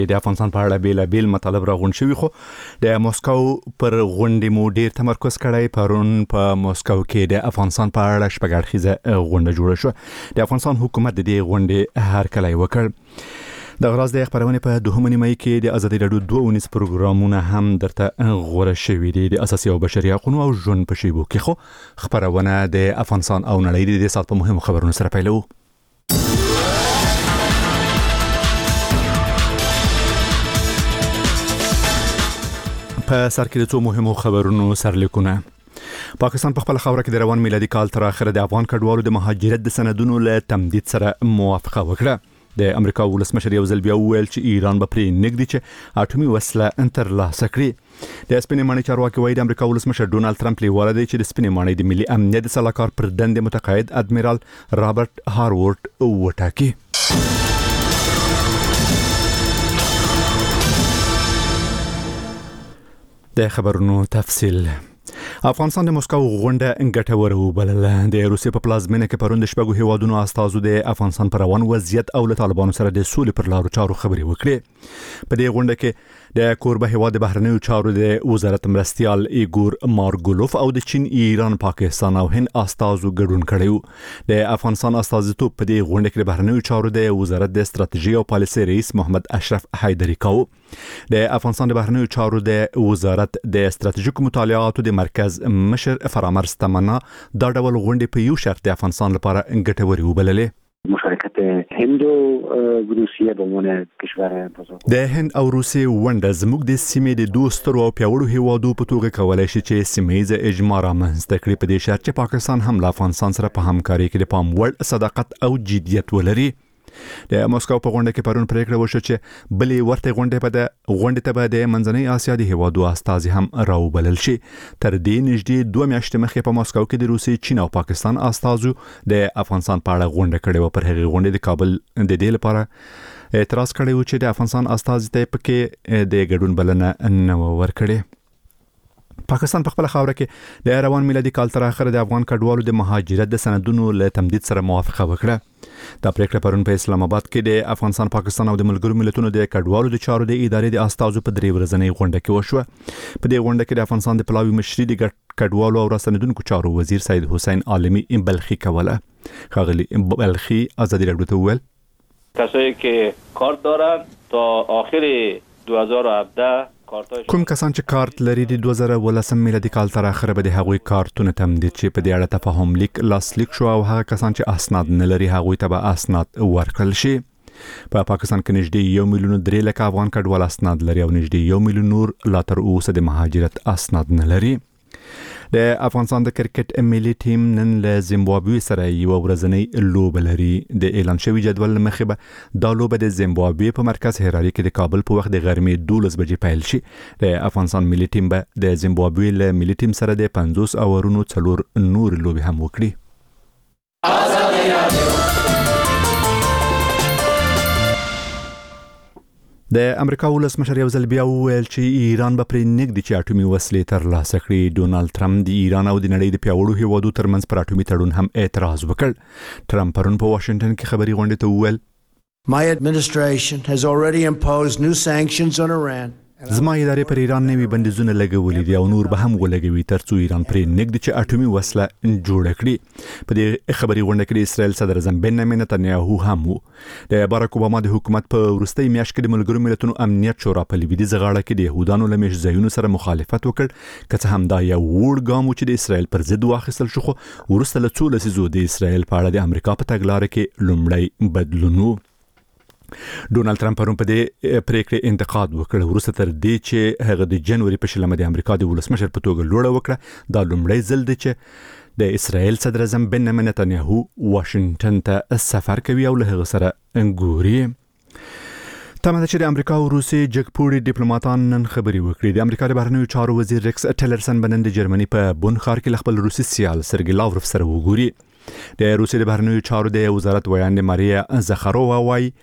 د افغانستان په اړه بیل مطالب راغونډ شوي، خو د مسکو پر غونډې مو ډیر تمرکز کړی. پرون په مسکو کې د افغانستان په اړه شپږ اړخیزه غونډه جوړه شوه. د افغانستان حکومت د دې غونډې هرکلی وکړ. د غراز د خبرونه په 2 نیمه کې د ازادي راډیو 2 پروګرامونه هم درته غوړه شوي دي د اساسي او بشري حقوقو او ژوند په شیبو کې. خو خبرونه د افغانستان او نړۍ د سات په مهمو خبرونو سره پیلو. په سر کې د څو مهمو خبرونو سرلیکونه. پاکستان په خپل خاوره کې د روان میلادي کال تر اخره د افغان کډوالو د مهاجرت د سندونو له تمدید سره موافقه وکړه. د امریکا ولسمشر یو ځل بیا وویل چې ایران به پرې نږدې چې اټومي وسله ترلاسه کړي. د سپینې ماڼۍ چارواکي وایي د امریکا ولسمشر ډونالد ټرمپ لیواله دی چې د سپینې ماڼۍ د ملي امنیت سلاکار پر دندې متقاعد ادمیرال رابرټ هاروارد وټاکي. د خبرونو تفصیل. افغانستان د مسکو غونډه ګټوره وبلله. د روسیې په پلازمینه کې پرون د شپږو هیوادونو استازو د افغانستان پر روان وضعیت او له طالبانو سره د سولې پر لارو چارو خبرې وکړې. په دې غونډه کې د کوربه هیواد د بهرنیو چارو د وزارت مرستیال ایګور مارګولوف او د چین، ایران، پاکستان او هند استازو ګډون کړی. د افغانستان استازیتوب په دې غونډه کې د بهرنیو چارو د وزارت د ستراتیژي او پالیسي رئیس محمد اشرف حیدری کاوه. د افغانستان د بهرنیو چارو د وزارت د ستراتیژیکو مطالعاتو د مرکز مشر فرامرز تمنا دا ډول غونډې په یو شرط د افغانستان لپاره ګټورې وبللې. مشارکت هند او روسیه به عنوان کشور بزرگ د هند او روسیې ونډه زموږ د سیمې د دوسترو او پیاوړو هیوادو په توګه کولای شي چې سیمه‌ییزه اجماع رامنځته کړي، په دې شرط چې پاکستان هم له افغانستان سره په همکارۍ کې د پام وړ صداقت او جدیت ولري. د مسکو په غونډه کې پرون پریکړه وشوه چې بلې ورته غونډې ته به د منځنۍ اسیا د هیوادو استازي هم راوبلل شي. تر دې نږدې 2 میاشتې مخکې په مسکو کې د روسیې، چین او پاکستان استازو د افغانستان په اړه غونډه کړې و. پر هغې غونډې د کابل د دې لپاره اعتراض کړی و چې د افغانستان استازي ته پکې د ګډون بلنه نه ورکړي. پاکستان په خپل خاوره کې د روان میلادي کال تر اخره د افغان کډوالو د مهاجرت د سندونو له تمدید سره موافقه وکړه. دا پریکړه پرون په اسلام آباد کې د افغانستان، پاکستان او د ملګرو ملتونو د کډوالو د چارو د ادارې د استازو په 3 ورځنۍ غونډه کې وشوه. په دې غونډه کې د افغانستان د پلاوي مشري د کډوالو او راستنیدونکو چارو وزیر سید حسین عالمی بلخی کوله. خاغلی بلخی ازادي راډیو ته وویل کسایی که کارت دارن تا آخر 2017 کوم کسان چې کارت لري د 2018 میلادي کال تر اخره به د هغوی کارتونه تمدید شي. په دې اړه تفاهم لیک لاسلیک شو او هغه کسان چې اسناد نه لري هغوی ته به اسناد ورکړل شي. په پاکستان کې نږدې 1 میلیون 3 لک افغان کډوال اسناد لري او نږدې 1 میلیون نور لا تر اوسه د مهاجرت اسناد نه لري. د افغانستان د کرکټ ملي ټیم نن له زیمبابوې سره یو ورځنی لوبه لري. د اعلان شوی جدول مخې به دا لوبه د زیمبابوې په مرکز هراري کې د کابل په وخت د غرمې 12 بجې پیل شي. د افغانستان ملي ټیم به د زیمبابوې له ملي ټیم سره د 50 اورونو 4 نور لوبې هم وکړي. د امریکا ولسمشر یو ځل بیا وویل چې ایران به پرې نږدې چې اټومي وسلې ترلاسه کړي. ډونالد ټرمپ د ایران او د نړۍ د پیاوړو هیوادو ترمنځ پر اټومي تړون هم اعتراض وکړ. ټرمپ پرون په واشنگټن کې خبري غونډې ته وویل My administration has already imposed new sanctions on Iran. زما ادارې پر ایران نوي بندیزونه لګولي دي او نور به هم ولګوي ترڅو ایران پرې نږدې چې اټومي وسله جوړه کړي. په دې خبري غونډه کې د اسرائیل صدر اعظم بنیامین نتنیاهو هم وو. د باراک اوباما د حکومت په وروستۍ میاشت کې د ملګرو ملتونو امنیت شورا په لویدیځ غاړه کې د يهودانو له مشځایونو سره مخالفت وکړ. که څه هم دا یو وړ ګام و چې د اسرائیل پر ضد واخیستل شو، خو وروسته له څو لسیزو د اسرائیل په اړه د امریکا په تګلارې کې لومړی بدلون و. ډونالد ټرمپ پرون په دې پریکړې انتقاد وکړ وروسته تر دې چې هغه د جنوري په شلمه د امریکا د ولسمشر په توګه لوړه وکړه. دا لومړی ځل دی چې د اسرائیل صدر اعظم بنیامین نتنیاهو واشنگټن ته سفر کوي او له هغه سره ګوري. تمه ده چې د امریکا او روسیې جګپوړي ډیپلوماټان نن خبري وکړي. د امریکا د بهرنیو چارو وزیر ریکس ټیلرسن بنن د جرمني په بون ښار کې خپل روسي سیال سرګي لاوروف سره وګوري. د روسیې د بهرنیو چارو د وزارت ویاند ماریا زخارووا وايي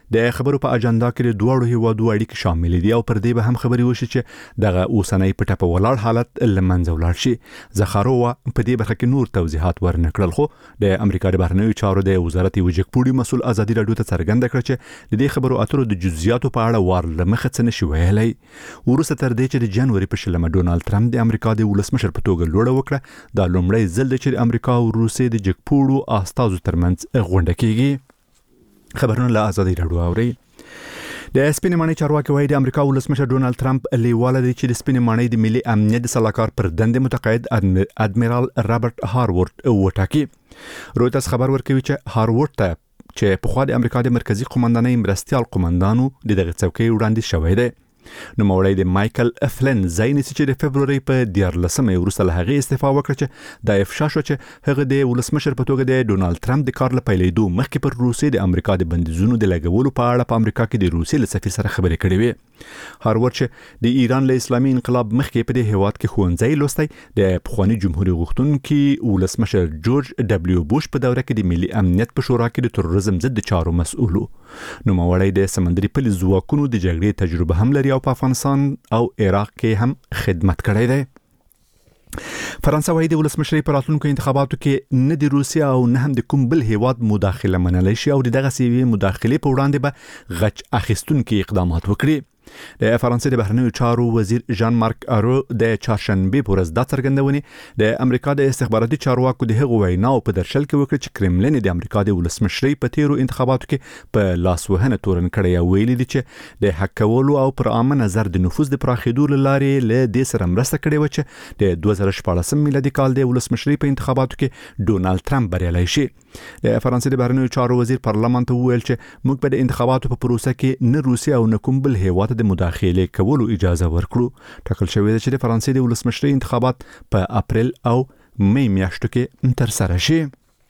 د خبرو په اجنډا کې د دوه هیوادو اړیکې شامل دي او پر دې به هم خبري وشي چې دغه اوسنۍ پټه په ولاړ حالت لمنځه ولاړ شي. زخارووا په دې برخه کې نور توضیحات ورنکړل، خو د امریکا د بهرنیو چارو د وزارت وجګپوړي مسول ازادي رادیو ته څرګنده کړ چې د دې خبرو اترو د جزئیاتو په اړه ورلمخه څه نشي ویلای. ورسته تر دې چې د جنوري په شلمه ډونالد ټرمپ د امریکا د ولسمشر په توګه لوړه وکړه، دا لومړی ځل دی چې د امریکا او روسیې د جګپوړو استازو ترمنځ غونډه کیږي. خبرونه له ازادي رادیو اوري. د سپینې ماڼۍ چارواکي وایي د امریکا ولسمشر ډونالد ټرمپ لیواله دی چې د سپینې ماڼۍ د ملي امنیت د سلاکار پر دندې متقاعد ادمیرال رابرټ هاروارد وټاکي. رویټرز خبر ورکوي چې هاروارد ته چې په خوا د امریکا د مرکزی قومندانۍ مرستيال قومندانو د دغه څوکۍ وړاندې شوی دی. نو مولوی د مایکل فلن زاینس چې د فبرवरी په 14مه وروسته له هغه استعفا وکړه چې د افشا شو چې هغه د ولسمشر په توګه د ډونالد ټرمپ د کار لپاره لیدو مخکې پر روسیې د امریکا د بندیزونو د لګولو په اړه په امریکا کې د روسیې له سفیر سره خبرې کړې وې. هاروارد چې د ایران له اسلامي انقلاب مخکې په دې هیواد کې ښوونځی لوستی، د پخوانی جمهوریت غوښتونکي ولسمشر جورج دبليو بوش په دوره کې د ملي امنیت په شورا کې د تروریزم ضد چارو مسؤل. نو مولوی د سمندري پولیس ځواکونو د جګړې تجربه هم لري او په افغانستان او عراق کې هم خدمت کړی دی. فرانسه وايي د ولسمشرۍ په راتلونکو انتخاباتو کې نه د روسیا او نه هم د کوم بل هیواد مداخله منلای شي او دغه سیوی مداخله په وړاندې به غچ اخیستونکي اقدامات وکړي. د فرانسې د بهرنیو چارو وزیر ژان مارک آرو د چهارشنبه په ورځ د څرګندونې د امریکا د استخباراتي چارواکو د هغو ویناو په درشل کې وکړ چې کرملین د امریکا د ولسمشرۍ په تیرو انتخاباتو کې په لاسوهنه تورن کړی او ویلي دي چې د حق کولو او پر عامه نظر د نفوذ د پراخېدو لارې له دې سره مرسته کړې و چې د 2014 میلادي کال د ولسمشرۍ په انتخاباتو کې ډونالد ټرمپ بریالی شي. د فرانسې د بهرنیو چارو وزیر پارلمان ته وویل چې موږ په د انتخاباتو په پروسه کې نه روسیا او نه کوم بل هیواد د مداخله کولو اجازه ورکړو. ټاکل شوی دی چې د فرانسې د ولسمشرۍ انتخابات په اپریل او مې میاشتو کې تر سره شي.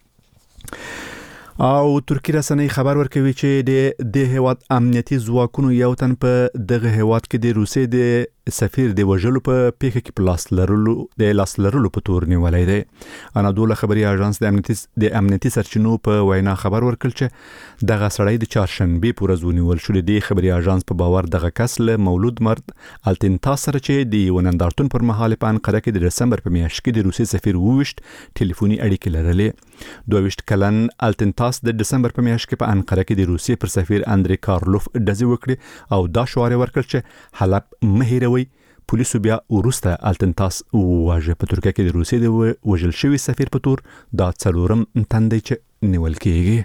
او ترکی رسنۍ خبر ورکوي چې د هیواد امنیتي ځواکونو یو تن په دغه هیواد کې د روسیې د سفیر د وژلو په پیښه کې په لاس لرلو په تور نیولای دی. انادوله خبري اژانس د امنیتي سرچینو په وینا خبر ورکړ چې دغه سړی د چهارشنبه په ورځ ونیول شو. د خبري اژانس په باور دغه کس له مولود مرد التنتاس سره چې د ونندارتون پر مهال په انقره کې د دسمبر په میاشت کې د روسي سفیر وویشت ټلیفوني اړیکې لرلې. 22 کلن التنتاس د دسمبر په میاشت کې په انقره کې د روسي پر سفیر اندري کارلوف ډزې وکړي او دا شعار ورکړ چې حلب مهیروي. پولیسو بیا ورسته التنتاس واژه. په ترکیه کې د روسیې د وژل شوی سفیر په تور دا څلورم تندی چې نیول کیږي.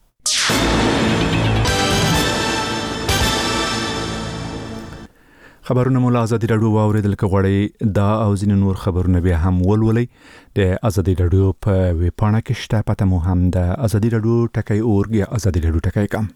خبرونه مو له ازادي رادیو واوریدل کغړی دا او ځینې نور خبرونه بیا هم ولولئ د ازادي رادیو په ویب پاڼه کې شته. پته مو هم د ازادي رادیو ټکی اورګ یا ازادي رادیو ټکی کام.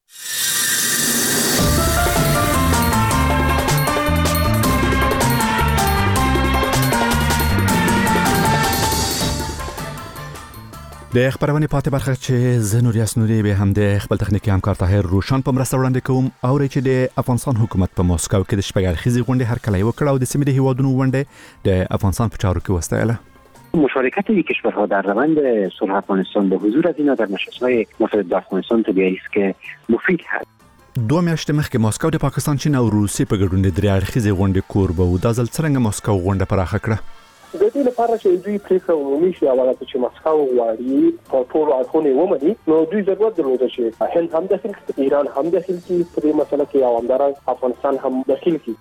د خبرونه پاتې برخه چې زنوریاس نوري به هم د خپل تخنیکی همکار طاهر روشن په مرسته وړاندې کوم او چې د افغانستان حکومت په مسکو کې د شپږاړخیزې غونډې هرکلی وکړ او د سیمې د هیوادونو غونډې د افغانستان په چارو کې وستایله. مشارکت این کشورها در روند صلح افغانستان به حضور از اینا در نشست‌های مفید افغانستان طبیعی است که مفید هست. 2 میاشتې مخکې مسکو د پاکستان، چین او روسیې په ګډون د درېاړخیزې غونډې کوربه و. دا ځل څنګه مسکو غونډه پراخه کړه؟ د دې لپاره چې دوی پریکړه عمومي شي او چې مسکو غواړي په ټول اړخونو ومني، نو دوی ضرورت درلود چې هند هم داخل کړي، ایران هم داخل کړي په دې مسله کې او همدارنګه افغانستان هم داخل کړي.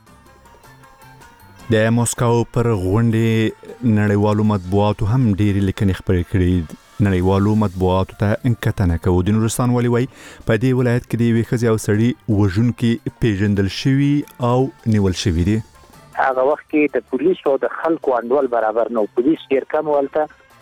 د مسکو پر غونډې نړیوالو مطبوعاتو هم ډېری لیکنې خپرې کړې. نړیوالو مطبوعاتو ته انکتنه کوي. د نورستان والی وای په دې ولایت کې د یوې ښځې او سړي وژونکي پیژندل شوي او نیول شوي دي. هغه وخت کې د پولیسو د خلکو انډول برابر نو، پولیس ډیر کم ولته.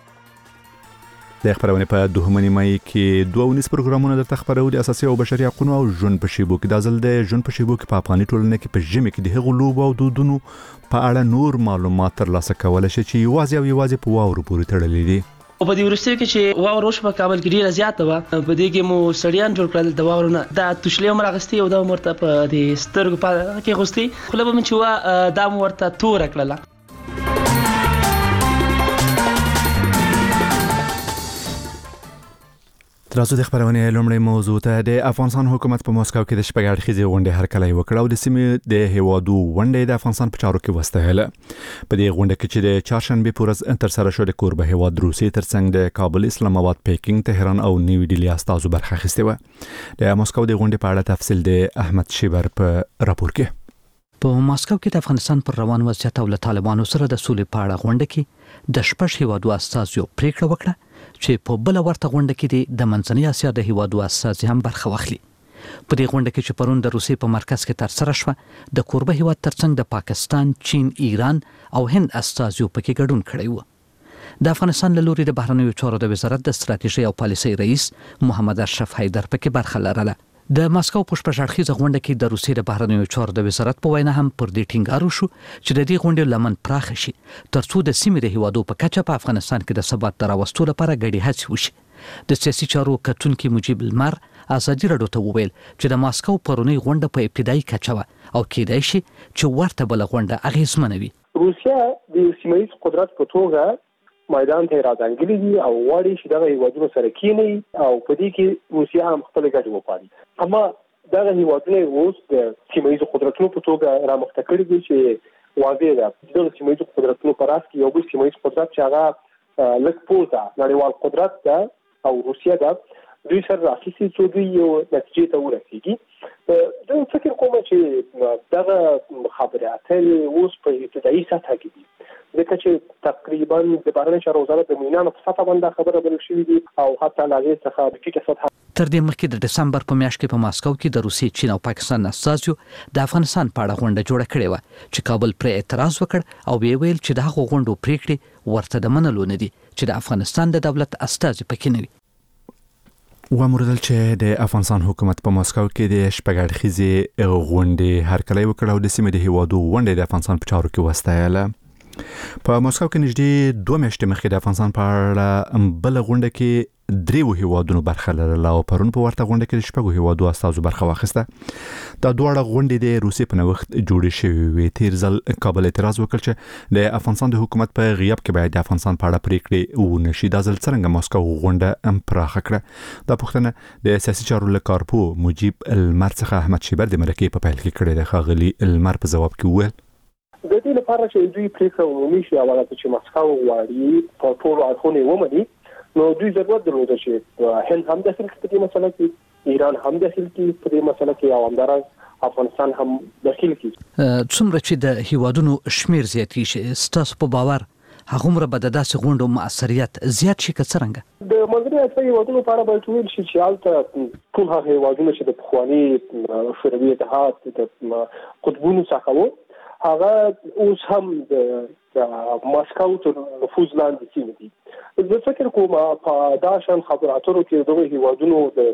د خبرونه په دوهمه نیمه کې 2 پروګرامونه د تخبرو د اساسي او بشري حقوقو او ژوند په شیبو کې د ځل د ژوند په شیبو کې په افغاني ټولنه کې په ژمه کې د هغو لوبو او دودونو په اړه نور معلومات ترلاسه کول شي چې یوازې په واورو پورې تړلې دي. او په دې ورسته کې چې واور وش په کابل کې ډیره زیاته و، په دې کې مو سړیان جوړ کړل د واورونه د توشلې مرغستي او د مرته په دې سترګو په کې غوستي خو به چې وا د مرته تور کړل. راځو د خبرونې لومړی موضوع ته. د افغانستان حکومت په مسکو کې د شپږ اړخیزې غونډې هرکلی وکړ او د سیمې د هیوادو غونډې د افغانستان په چارو کې وستایله. په دې غونډه کې چې د چهارشنبه په ورځ تر سره شو د کوربه هیواد روسیې ترڅنګ د کابل، اسلام آباد، پیکینګ، تهران او نیو ډیلی استازو برخه اخیستې و. د مسکو د غونډې په اړه تفصیل د احمد شیبر په راپور کې. په مسکو کې د افغانستان پر روان وضعیت او له طالبانو سره د سولې په اړه غونډه کې د شپږ هیوادو استازو پریکړه وکړه چې په بل ورته غونډه کې د منځنۍ اسیا د هیوادو استازي هم برخه واخلي. په دې غونډه کې چې پرون د روسیې په مرکز کې تر سره شوه، د کوربه هیواد ترڅنګ د پاکستان، چین، ایران او هند استازو پکې ګډون کړی و. د افغانستان له لوري د بهرنیو چارو د وزارت د ستراتیژي او پالیسۍ رئیس محمد اشرف حیدر پکې برخه لرله. د مسکو په شپږ اړخیزه غونډه کې د روسیې د بهرنیو چارو د وزارت په وینا هم پر دې ټینګار وشو چې د دې غونډې لمن پراخ شي ترڅو د سیمې د هیوادو په کچه په افغانستان کې د ثبات راوستلو لپاره ګډې هڅې وشي. د سیاسي چارو کتونکي مجيب المر ازادي راډیو ته وویل چې د مسکو پرونی غونډه په ابتدایي کچه و او کېدای شي چې ورته بل غونډه اغیزمنه وي. روسیا د سیمایي قدرت په توګه میدان ته راځنګلې دي او واړي چې دغه هیوادونو سره کېني او په دې کې روسیا هم خپل ګټه وپاري. اما دغه هیوادونه اوس د سیمایي قدرتونو په توګه رامخته کړي دي چې واضح ده د سیمایي قدرتونو پر اساس یو بل سیمایي قدرت چې هغه لږ پورته نړیوال قدرت ده او روسیا ده، دوی سره راخیسي چې دوی یو نتیجې ته ورسیږي. زه فکر کوم چې دغه خبره اترې اوس په ابتدایي سطح کې دي، ځکه چې تقریبا د بهرنیو چارو وزارت د مینانو په سطح باندې خبره بل شوې دي او حتی لا هغه څخه د ټیټه سطح. تر دې مخکې د دسمبر په میاشت کې په مسکو کې د روسیې، چین او پاکستان استازو د افغانستان په اړه غونډه جوړه کړې و چې کابل پر اعتراض وکړ او ویل چې د هغو غونډو پریکړې ورته د منلو نه دي چې د افغانستان د دولت استازي پکې نه وي. وموردل چې د افغانستان حکومت په مسکو کې د شپږ اړخیزې غونډې هرکلی وکړ او د سیمې د هیوادو غونډې د افغانستان په چارو کې وستایله. په مسکو کې نږدې 2 میاشتې مخکې د افغانستان په اړه بل غونډه کې 3 هیوادونو برخه لرله او پرون په ورته غونډه کې د شپږ هیوادو استازو برخه واخیسته. دا دواړه غونډې د روسیې په نوښت جوړې شوې وې. تیر ځل کابل اعتراض وکړ چې د افغانستان د حکومت په غیاب کې باید د افغانستان په اړه پریکړې ونشي. دا ځل څنګه مسکو غونډه پراخه کړه؟ دا پوښتنه د سیاسي چارو له کارپو مجيب المر څخه احمد شیبر د مرکې په پیل کې کړې ده. ښاغلي المر په ځواب کې وویل د دې لپاره چې دوی پریکړه عمومي شي او هغه چې مسکو غواړي په ټول اړخونو ومني، نو دوی ضرورت درلود چې هند هم داخل کې په دې مسله کې، ایران هم داخل کې په دې مسله کې او همدارنګه افغانستان هم داخل کې. څومره چې د هیوادونو شمیر زیاتی شي، ستاسو په باور هغومره به د داسې غونډو موثریت زیات شي که څرنګه؟ د منځنۍ اسیا هیوادونو لپاره باید ویل شي چې هلته ټول هغه هیوادونه چې د پخواني شوروي اتحاد د قطبونو څخه وو، هغه اوس هم د مسکو تر نفوذ لاندې سیمې دي. زه فکر کوم په دا شان خبرو اترو کې دغه هیوادونو د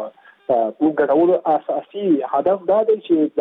ګډولو اساسي هدف دا دی چې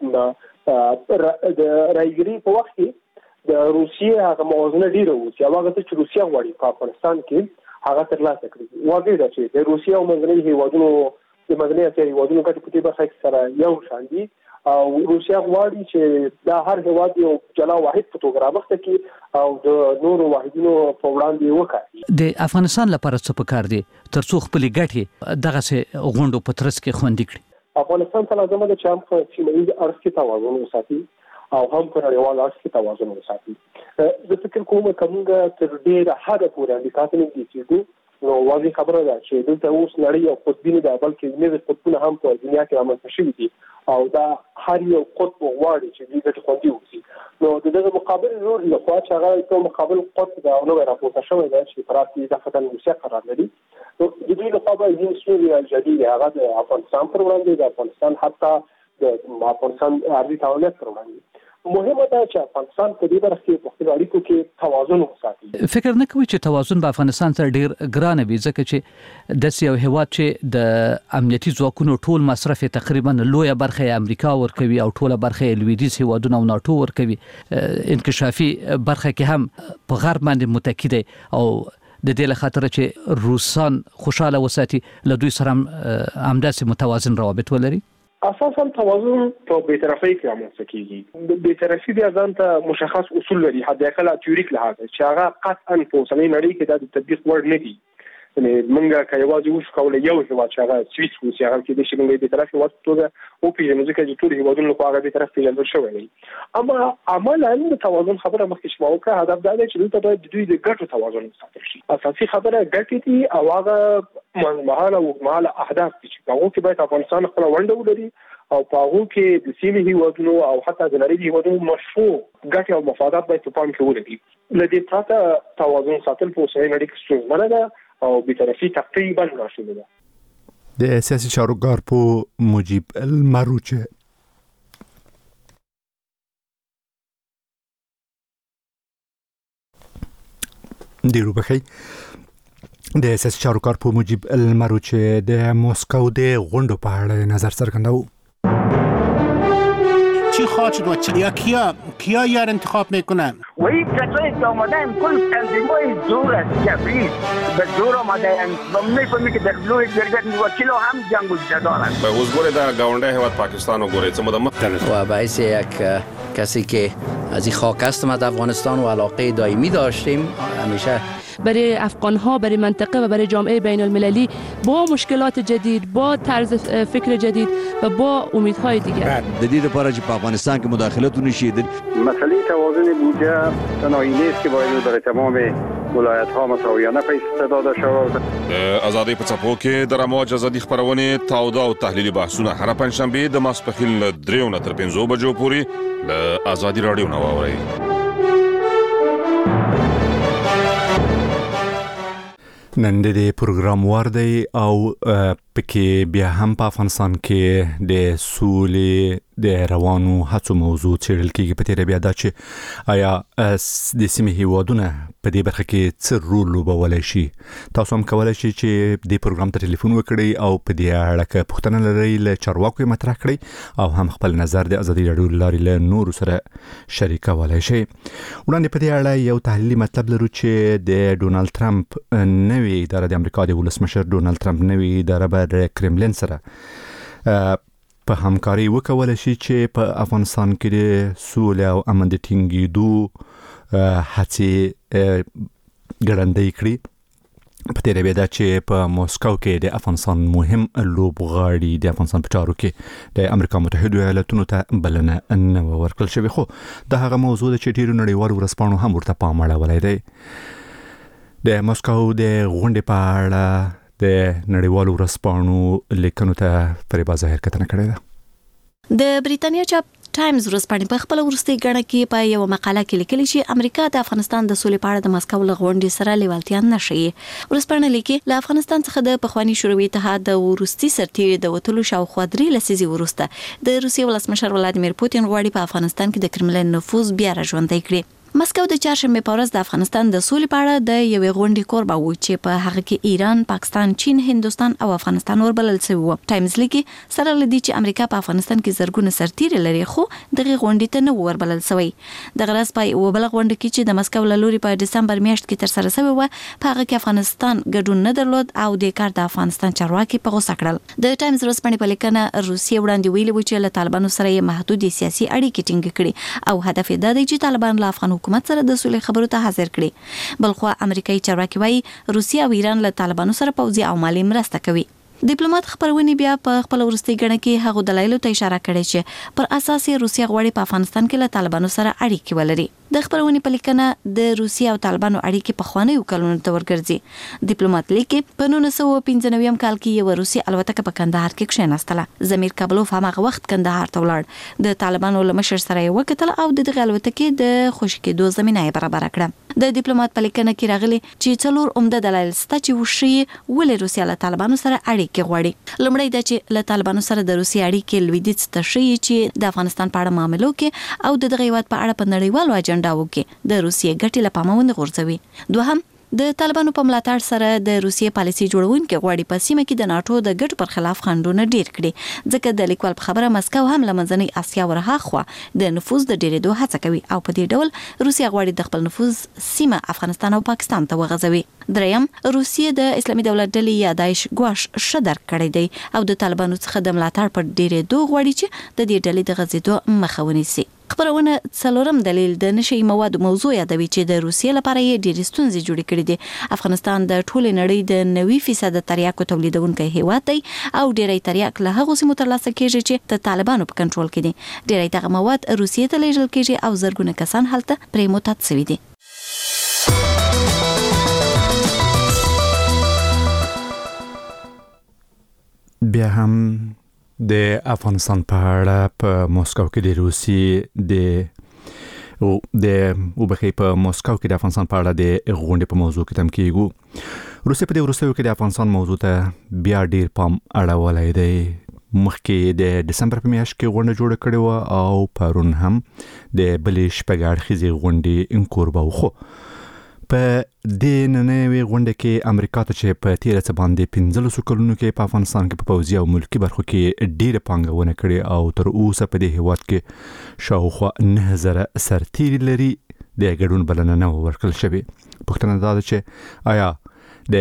د رايګري په وخت کې د روسیې هغه موازنه ډیره وي چې هغه چې روسیا غواړي په افغانستان کې هغه ترلاسه کړي. واضح ده چې د روسیا او منځنۍ هیوادونو د منځنۍ اسیا هیوادونو ګټې په دې برخه کې سره یو شان دي او روسیا غواړي چې دا هر هیواد یو جلا واحد په توګه رامخته کړي او د نورو واحدونو په وړاندې وکړي. د افغانستان لپاره څه پکار دي ترڅو خپل ګټې دغه سه غونډو په ترڅ کې خوندي کړي؟ افغانستان ته لازم ده چې هم په سیمه‌ییز اړخ کې توازن وساتي او هم په نړیوال اړخ کې توازن وساتي. زه فکر کوم کومه تر ډیره حد پورې امریکا ته نږدې کېږي، نو واضح خبره ده چې دلته اوس نړۍ او قطبینه ده، بلکې نوي قطبونه هم په دنیا کې رامنځته شوي دي او دا هر یو قطب غواړي چې دوی ګټه خوندي وکړي. نو دغه مقابل لور له خوا چې هغه په مقابل قطب دا نو راپورته شوی دی چې فرانسې اضافه روسیا قرار لري، نو د دوی له خوا به یې سوري الجدید هغه د افغانستان پر وړاندې د افغانستان حتی د افغانستان ارضي تاوانات پر وړاندې مهمه ده چې افغانستان په دې برخه کې په خپل اړیکو کې توازن وساتي. فکر نه کوي چې توازن په افغانستان سره ډیر ګران وي، ځکه چې د یو هیواد چې د امنیتي ځواکونو ټول مصرف تقریبا لویه برخه امریکا ورکوي او ټوله برخه لویدیځ هیوادونه او ناتو ورکوي، انکشافي برخه کې هم په غرب باندې متکی دی او د دې له خاطر چې روسان خوشاله وساتي له دوی سره همداسې متوازن روابط ولري. اساسا توازن په بی‌طرفۍ کې رامنځته کیږي. بی‌طرفي بیا ځان ته مشخص اصول لري، حد اقل تیوریک لحاظ چې هغه قطعا په اوسنۍ نړۍ کې د تطبیق وړ نه دي. منګه کایواز اوس کوله یو هیواد چې هغه سویس وو چې هغه کې د شګنګي به طرف هیواد توګه او پیژنو ځکه چې ټول هیوادونو په هغه به طرف پیژندل شوی دی اما عملاً د توازن خبره مخکې شوه او که هدف دا دی چې دلته باید د دوی د ګټو توازن وساتل شي اساسي خبره ګټې دي او هغه مهاله او مهاله اهداف دي چې هغه کې باید افغانستان خپل ونډه ولري او په هغه کې د سیمې هیوادونو او حتی د نړۍ هیوادونو مشروع ګټې او مفادات باید په پام کې ولري لدې پرته توازن ساتل په اوسنۍ نړۍ کې ستونزمنه ده او بی‌طرفي تقریبا ناشونې ده د سیاسي چارواکار په مجيب المروچه دیرو بخی د سیاسي چارواکار په مجيب المروچه د مسکو د غونډو په اړه نظر څرګنداوه چی خواهد شد و یا کیا یار انتخاب میکنن و این کسایی که آمدن کل تنظیمای زور است کفری به زور آمدن و میفهمی که در بلوی جرگت وکیل هم جنگ و جدارن به حضور در گاونده هیواد پاکستان و گوره چه مدام و باعث یک کسی که از این خاک هستم از افغانستان و علاقه دائمی داشتیم همیشه برای افغان‌ها برای منطقه و برای جامعه بین المللی با مشکلات جدید با طرز فکر جدید و با امیدهای دیگر جدید لپاره چې په افغانستان کې مداخلت ونشي مسئله توازن بودجه تنهایی نیست که باید برای تمام ولایت‌ها مساویانه پیسې داده شود آزادی په څپو کې د رموج ازادي خبرونه تاوده او تحلیلي بحثونه هر پنځشنبه د ماسپخیل 3 نه تر 5 بجو پورې له آزادي رادیو نه واورئ نن د پروګرام وردی او پکې بیا هم په افغانستان کې د سولې د روانو هڅو موضوع څېړل کېږي په تیره بیا دا چې آیا د سیمې هیوادونه په دې برخه کې څه رول لوبولی شي تاسو هم کولی شئ چې د پروګرام ته ټلیفون وکړئ او په دې اړه که پوښتنه لرئ له چارواکو یې مطرح کړئ او هم خپل نظر د ازادي راډیو له لارې له نورو سره شریکولی شئ وړاندې په دې اړه یو تحلیلي مطلب لرو چې د ډونالد ټرمپ نوې اداره د امریکا د ولسمشر ډونالد ټرمپ نوې اداره به د کرملین سره په همکاري وکولای شي چې په افغانستان کې د سولې او امن د ټینګېدو هڅې ګړندۍ کړي په تیره بیا دا چې په موسکو کې د افغانستان مهم لوبغاړي د افغانستان په چارو کې د امریکا متحده ایالاتونو ته بلنه نه ورکړل شوې خو دا هغه موضوع ده چې ډېرو نړیوالو ورځپاڼو هم ورته پام اړولی دی د موسکو د غونډې په اړه د نړیوالو ورځپاڼو لیکنو ته فریبا ظاهر کتنه کړې ده د بریتانیا چاپ ټایمز ورځپاڼې په خپل وروستي غړ کې په یو مقاله کې لیکلي چې امریکا د افغانستان د سولې په اړه د مسکو له غونډې سره لیوالتیا نشي ورځپاڼه لیکي له افغانستان څخه د پخوانی شوروي اتحاد د وروستي سرتیري د وټلو شاوخوا 3 لسیزې وروسته د روسیې ولسمشر ولادیمیر پوتین غواړي په افغانستان کې د کرملین نفوذ بیا راژوندی کړي مسکو د چهارشنبه په ورځ د افغانستان د سولې په اړه د یوې غونډې کوربه و چې په هغه کې ایران، پاکستان، چین، هندستان او افغانستان وربلل شوی و. ټایمز لیکي سره لدی چې امریکا په افغانستان کې زرګونه سرتیري لري خو دغه غونډې ته نه وربلل شوی. د غرض په وبله غونډه کې چې د مسکو له لوري په دسمبر میاشت کې تر سره شوی و په هغه کې افغانستان ګډون نه درلود او د کار د افغانستان چارواکي په غوسه کړل. د ټایمز ورځپاڼې په لیکنه روسیې وړاندې ویلي و چې له طالبانو سره یې محدود سیاسي اړیکې ټینګ کړي او هدف یې دا دی چې طالبان له افغان حکومت سره د سولې خبرو ته حاضر کړي. بلخو امریکایي چارواکي وايي روسیه او ایران له طالبانو سره پوځي او مالی مرسته کوي. ډیپلوماټ خبرونه بیا په خپل ورستي غړ کې هغه دلایل ته اشاره کړې چې پر اساس روسیه غواړي په افغانستان کې له طالبانو سره اړیکې ولري. د خبرونه په لیکنه د روسیه او طالبانو اړیکې په خواني وکړونو ته ورګرځي. ډیپلوماټ لیکي په 1995 کال کې یو روسي الوتکه په کندهار کې کښېناستله. زمیر کابلوف هغه وخت کندهار ته ولاړ. د طالبانو له مشر سره یې وکتل او د الوتکې د خوشی کېدو زمينه برابر کړه. د ډیپلوماټ په لیکنه کې راغلي چې څلور عمده دلایل سته چې وشي ولې روسیه له طالبانو سره اړیکې غواړي. لومړی دا چې له طالبانو سره د روسي اړیکې لویدیځ ته شي چې د افغانستان په اړه معاملو کې او د دغه هیواد په اړه په نړیوالو اجنډاو کې د روسیې ګټې له پامه ونه غورځوي. دوهم د طالبانو په ملاتړ سره د روسیې پالیسي جوړونکو غواړي په سیمه کې د ناتو د ګټو پر خلاف خنډونه ډیر کړي ځکه د لیکوال په خبره مسکو هم لمنځنۍ اسیا ورها خو د نفوذ د ډیرېدو هڅه کوي او په دې ډول روسیه غواړي د خپل نفوذ سیمه افغانستان او پاکستان ته وغځوي. دریم روسیه د اسلامي دولت ډلې یا داعش ګواښ شدر کړی دی او د طالبانو څخه د ملاتړ پر ډیرېدو غواړي چې د دې ډلې د غځېدو مخه ونیسي. خبرونه څلورم دلیل د نشي موادو موضوع یادوي چې د روسیې لپاره یې ډېرې ستونزې جوړې کړې دي. افغانستان د ټولې نړۍ د 90% تریاکو تولیدونکی هیواد دی او ډېری تریاک له هغو سیمو ترلاسه کیږي چې د طالبانو په کنټرول کې دي. ډېری دغه مواد روسیې ته لیږل کیږي او زرګونه کسان هلته پرې معتاد شوي دي. بیا هم د افغانستان په اړه په مسکو کې د روسي د په مسکو کې د افغانستان په اړه د غونډې په موضوع کې تم کېږو. روسي په دې وروستیو کې د افغانستان موضوع ته بیا ډیر پام اړولی دی. مخکې د دسمبر په میاشت کې غونډه جوړه کړې و او پرون هم د بلې شپږ اړخیزې غونډې کوربه و. خو په دې نننۍ غونډه کې امریکا ته چې په تیره څه باندې 15 کلونو کې په افغانستان کې په پوځي او ملکی برخو کې ډیره پانګونه کړې او تر اوسه په دې هیواد کې شاوخوا 9000 سرتیري لري د ګډون بلنه نه ورکړل شوې. پوښتنه دا ده چې آیا د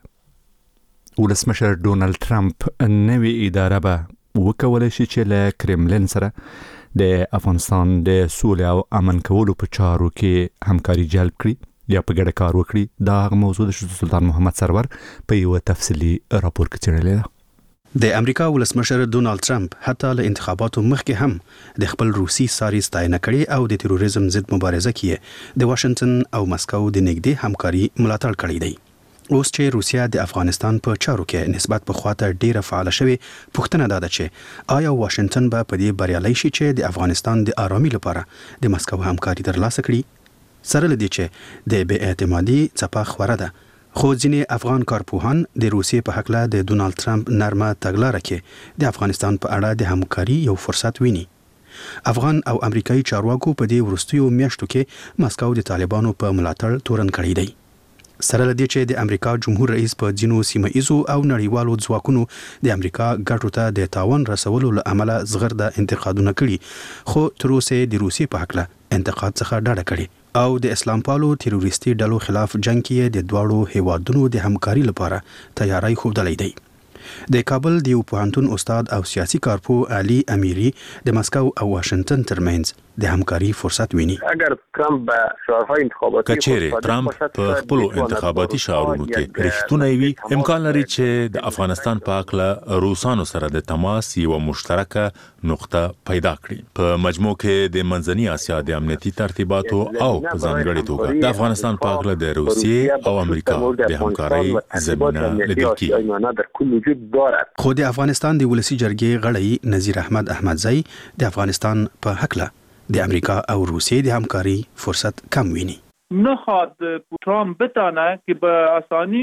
ولسمشر ډونالد ټرمپ نوې اداره به وکولای شي چې له کرملین سره د افغانستان د سولې او امن کولو په چارو کې همکاري جلب کړي یا په ګډه کار وکړي؟ دا موضوع د سلطان محمد سرور په یو تفصیلی راپور کې څېړلې ده. د امریکا ولسمشر ډونالد ټرمپ حتی له انتخاباتو مخکې هم د خپل روسي ساري ستاینه کړې او د تروریزم ضد مبارزه کې د واشنگټن او مسکو د نږدې همکاري ملاتړ کړی دی. اوس چې روسیا د افغانستان په چارو کې نسبت په خواته ډیره فعال شوه، پوښتنه ده چې آیا واشنگټن به په دې بریالي شي چې د افغانستان د آرامۍ لپاره د مسکو همکاري ترلاسه کړي؟ سره لدی چې د بې اعتمادي څپه خوره ده، خو ځینې افغان کارپوهان د روسیې په حق له د ډونالد ټرمپ نرمه تګلاره کې د افغانستان په اړه د همکاري یو فرصت ویني. افغان او امریکایي چارواکو په دې وروستیو میاشتو کې مسکو د طالبانو په ملاتړ تورن کړی دی. سره لدی چې د امریکا جمهور رئیس په ځینو سیمه‌ایزو او نړیوالو ځواکونو د امریکا ګټو ته د تاوان رسولو له امله زغرده انتقادونه کړي، خو تر اوسه د روسیې په حق له انتقاد څخه ډډه کړې او د اسلام پالو تروریستي ډلو خلاف جنگ کې د دوړو هیوادونو د همکاري لپاره تیاری خوبدلې دی. د کابل د یو پوهنتون استاد او سیاسي کارپو علي امیری د مسکو او واشنگټن ترمنځ د همکاري فرصت ویني. اگر ترامپ به شعارهای انتخاباتی کچېره ترامپ په خپل انتخاباتي شعارونو کې رښتونی وي، امکان لري چې د افغانستان په اړه روسانو سره د تماس یو مشترکه نقطه پیدا کړي. په مجموع کې د منځنۍ اسیا د امنیتي ترتیباتو او په ځانګړي توګه د افغانستان په اړه د روسیې او امریکا د همکارۍ زمینه لیدل کیږي. خو د افغانستان د ولسی جرګې غړی نذیر احمد احمدزئی د افغانستان په حق له د امریکا او روسیې د همکاري فرصت کم ویني. نخواد ترامپ بتانه که به آسانی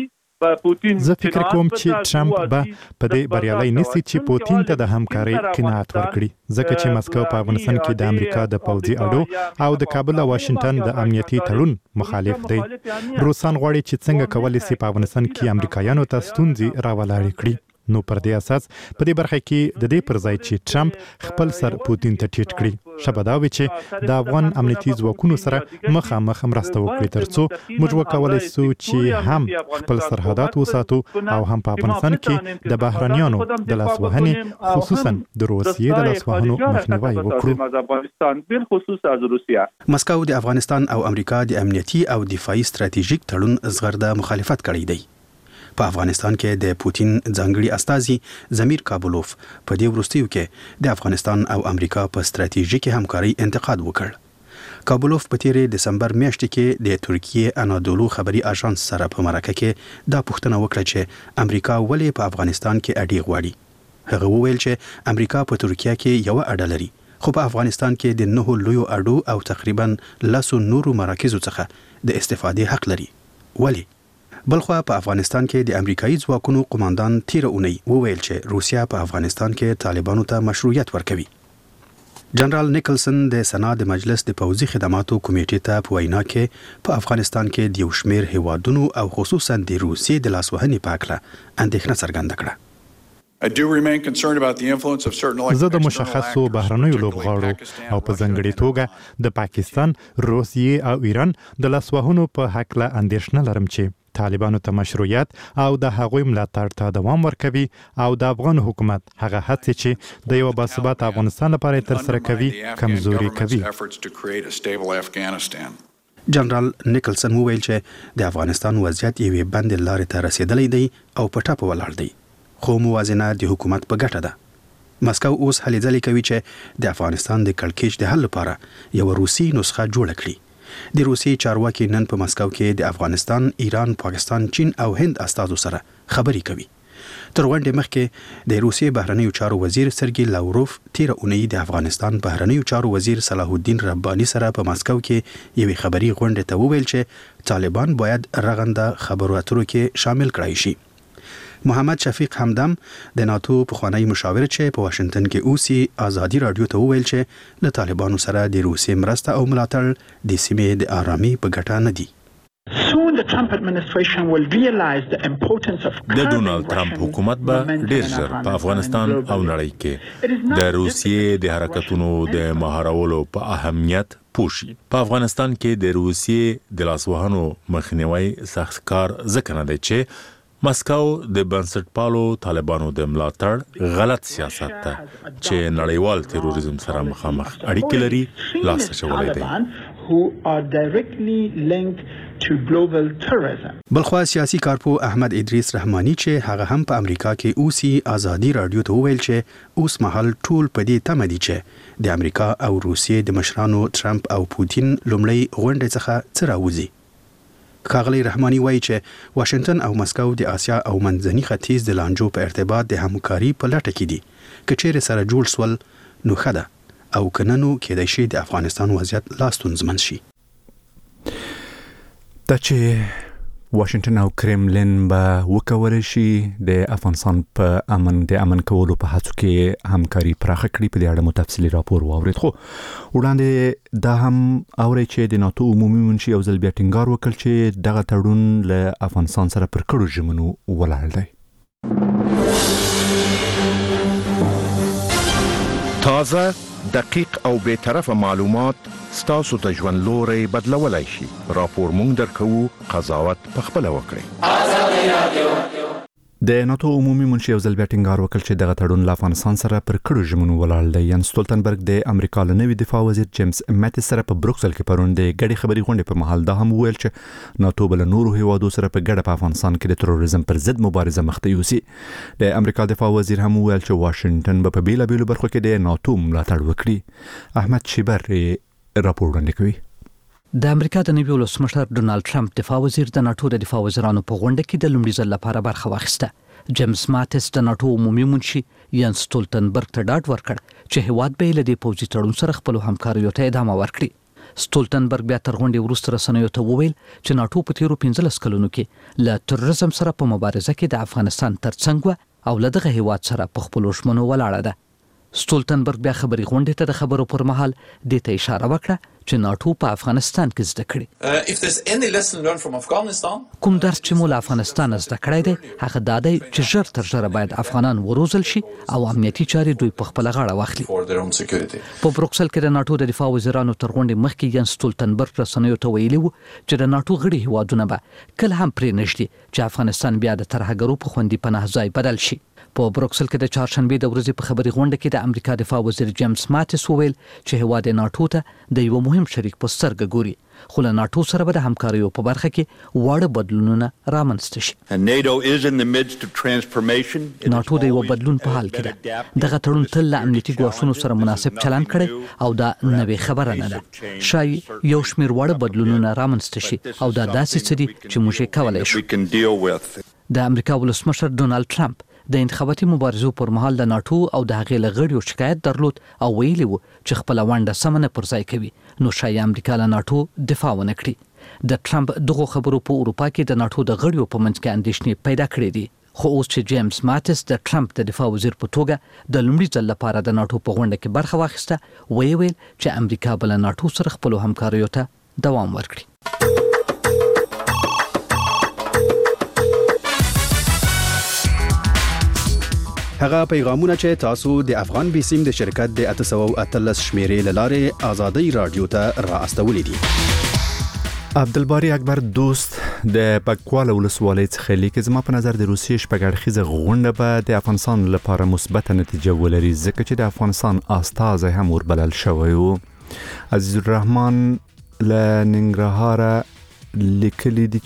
زه فکر کوم چې ټرمپ به په دې بریالي نشي چې پوتین ته د همکارۍ قناعت ورکړي، ځکه چې مسکو په افغانستان کې د امریکا د پوځي اډو او د کابل او واشنگټن د امنیتي تړون مخالف دی. روسان غواړي چې څنګه کولای شي په افغانستان کې امریکایانو ته ستونزې راولاړې کړي. نو پر دې اساس په دې برخه کې د دې پر ځای چې ټرمپ خپل سر پوتین ته ټیټ کړي، شبداوي چې د افغان امنیتي ځواکونو سره مخامخ مرسته وکړي ترڅو موږ وکولای شو چې هم خپل سرحدات وساتو او هم په افغانستان کې د بهرانيانو د لاسوهنې خصوصا د روسیې د لاسوهنو مخنیوي وکړو. مسکو د افغانستان او امریکا د امنیتي او دفاعي ستراتیژیک تړون زغرده مخالفت کړی دی. په افغانستان کې د پوتین ځانګړي استازي زمیر کابلوف په دې وروستیو کې د افغانستان او امریکا په ستراتیژیکي همکاري انتقاد وکړ. کابلوف په تیرې دسمبر میاشت کې د ترکیه انادولو خبري اژانس سره په مرکه کې دا پوښتنه وکړه چې امریکا ولې په افغانستان کې اډې غواړي. هغه وویل چې امریکا په ترکیه کې یو اډه لري، خو په افغانستان کې د 9 لویو اډو او تقریبا 10 نورو مراکزو څخه د استفادې حق لري. ولی؟ بلخوا په افغانستان کې د امریکایي ځواکونو قوماندان تیر اونۍ وویل چې روسیا په افغانستان کې طالبانو ته مشروعیت ورکوي. جنرال نیکلسن د سنا د مجلس د پوځي خدماتو کمیټې ته په وینا کې په افغانستان کې د یو شمېر هیوادونو او خصوصا د روسیې د لاسوهنې په اړه اندېښنه څرګنده کړه. زه د مشخصو بهرنیو لوبغاړو او په ځانګړي توګه د پاکستان، روسیې او ایران د لاسوهنو په حق له اندېښنه لرم چې طالبانو ته مشروعیت او د هغوی ملاتړ ته دوام ورکوي او د افغان حکومت هغه هڅې چې د یو باثباته افغانستان لپاره ترسره کوي کمزوري کوي. جنرال نیکلسن وویل چې د افغانستان وضعیت یوې بندې لارې ته رسیدلی دی او په ټاپه ولاړ دی، خو موازنه د حکومت په ګټه ده. مسکو اوس هلې ځلې کوي چې د افغانستان د کړکېچ د حل لپاره یو روسي نسخه جوړه کړي. د روسي چارواکي نن په مسکو کې د افغانستان، ایران، پاکستان، چین او هند استازو سره خبرې کوي. تر غونډې مخکې د روسي بهرنیو چارو وزیر سرګي لاوروف تیر اونۍ د افغانستان بهرنیو چارو وزیر صلاح الدین رباني سره په مسکو کې یوې خبري غونډې ته وویل چې طالبان باید رغنده خبرو اترو کې شامل کړای شي. محمد شفیق همدم د ناتو پخوانی مشاور چې په واشنگټن کې اوسي ازادي رادیو ته وویل چې له طالبانو سره د روسي مرسته او ملاتړ د سیمې د آرامي په ګټه نه دي. د ډونالد ترامپ حکومت به ډیر ژر په افغانستان او نړۍ کې د روسیې د حرکتونو د مهارولو په اهمیت پوښي. په افغانستان کې د روسیې د لاسوهنو مخنیوي سخت کار ځکه نه دی چې مسکو د بنسټپالو طالبانو د ملاتړ غلط سیاست ته چې نړیوال تروریزم سره مخامخ اړیکې لري لاس اچولی دی. بلخوا سیاسي کارپو احمد ادریس رحمانی چې هغه هم په امریکا کې اوسي ازادي رادیو ته وویل چې اوس مهال ټول په دې تمه دي چې د امریکا او روسیې د مشرانو ټرمپ او پوتین لومړی غونډې څخه څه راوځي. ښاغلی رحمانی وایي چې واشنگټن او مسکو د آسیا او منځني ختیځ د لانجو په ارتباط د همکاري په لټه کې دي. که چیرې سره جوړ سول نو ښه ده او که نه نو کېدای شي د افغانستان وضعیت لا ستونزمن شي. دا چې واشنگټن او کرملین به وکولای شي د افغانستان په امن کولو په هڅو کې همکاري پراخه کړي، په دې اړه مو تفصیلي راپور واورید. خو وړاندې دا هم اوري چې د ناتو عمومي منشي یو ځل بیا ټینګار وکړ چې دغه تړون له افغانستان سره پر کړو ژمنو ولاړ دی. تازه، دقیق او بے طرفه معلومات ستاسو ته ژوند لوري بدلولای شي. راپور مونږ درکوو، قضاوت پخپله وکړئ. د ناتو عمومي منشي یو ځل بیا ټینګار وکړ چې دغه تړون له افغانستان سره پر کړو ژمنو ولاړ دی. یان ستولتنبرګ د امریکا له نوي دفاع وزیر جیمز ماتیس سره په بروکسل کې پرون د ګډې خبري غونډې په مهال دا هم ویل چې ناتو بل نورو هیوادو سره په ګډه په افغانستان کې د تروریزم پر ضد مبارزه مخته یوسي. د امریکا دفاع وزیر هم ویل چې واشنگټن به په بیلابیلو برخو کې د ناتو ملاتړ وکړي. احمد شیبر راپور وړاندې کوي. د امریکا د نوي ولسمشر ډونالد ټرمپ دفاع وزیر د ناتو د دفاع وزیرانو په غونډه کې د لومړي ځل لپاره برخه واخیسته. جیمز ماتیس د ناتو عمومي منشي یان ستولتنبرګ ته ډاډ ورکړ چې هیواد به له دې پوځي تړون سره خپل همکاریو ته ادامه ورکړي. ستولتنبرګ بیا تر غونډې وروسته رسنیو ته وویل چې ناتو په تیرو 15 کلونو کې له تروریزم سره په مبارزه کې د افغانستان ترڅنګ او له دغه هیواد سره په خپلو ژمنو ولاړه ده. ستولتنبرګ بیا خبري غونډې ته د خبرو پر مهال د ته اشاره وکړه چې ناتو په افغانستان کې زده کړي. کوم درس چې مو له افغانستان زده کړی دی هغه دا دی چې ژر تر ژره باید افغانان وروزل شي او امنیتي چارې دوی په خپل غاړه واخلي. په بروکسل کې د ناتو د دفاع وزیرانو تر غونډې مخکې یان ستولتنبرګ رسنیو ته ویلي وو چې د ناتو غړي هیوادونه به کله هم پرې نشي چې افغانستان بیا د ترهګرو په خوندي پناه ځای بدل شي. په بروکسل کې د چهارشنبه د ورځې په خبري غونډه کې د امریکا دفاع وزیر جیمز ماتیس وویل چې هیواد ناتو ته د یو مهم شریک په سترګه ګوري، خو له ناتو سره به د همکاریو په برخه کې واړه بدلونونه رامنځته شي. ناتو د یو بدلون په حال کې ده. دغه تړون تل له امنیتي ګواښونو سره مناسب چلند کړي او دا نوې خبره نه ده. شاید یو شمېر واړه بدلونونه رامنځته شي او دا داسې څه دي چې موږ یې کولی شو. د امریکا ولسمشر ډونالد ټرمپ د انتخاباتي مبارزو پر مهال د ناتو او د هغې له غړیو شکایت درلود او ویلي وو چې خپله ونډه سمه نه پر ځای کوي، نو ښایي امریکا له ناتو دفاع ونه کړي. د ټرمپ دغو خبرو په اروپا کې د ناتو د غړیو په منځ کې اندېښنې پیدا کړې دي. خو اوس چې جیمز ماتیس د ټرمپ د دفاع وزیر په توګه د لومړي ځل لپاره د ناتو په غونډه کې برخه واخیسته، ویل چې امریکا به له ناتو سره خپلو همکاریو ته دوام ورکړي. هغه پیغامونه چې تاسو د افغان بیسیم د شرکت د 813 شمیرې لاره آزادۍ رادیو ته را استولې دي. عبدالباری اکبر دوست د بکوال ولسوالۍ څخه لیکي زما په نظر د روسیې شپږ اړخیزه غونډه به د افغانستان لپاره مثبت نتیجه ولري ځکه چې د افغانستان استازی هم وربلل شوی و. عزیز الرحمن له ننګرهاره لیکلي دي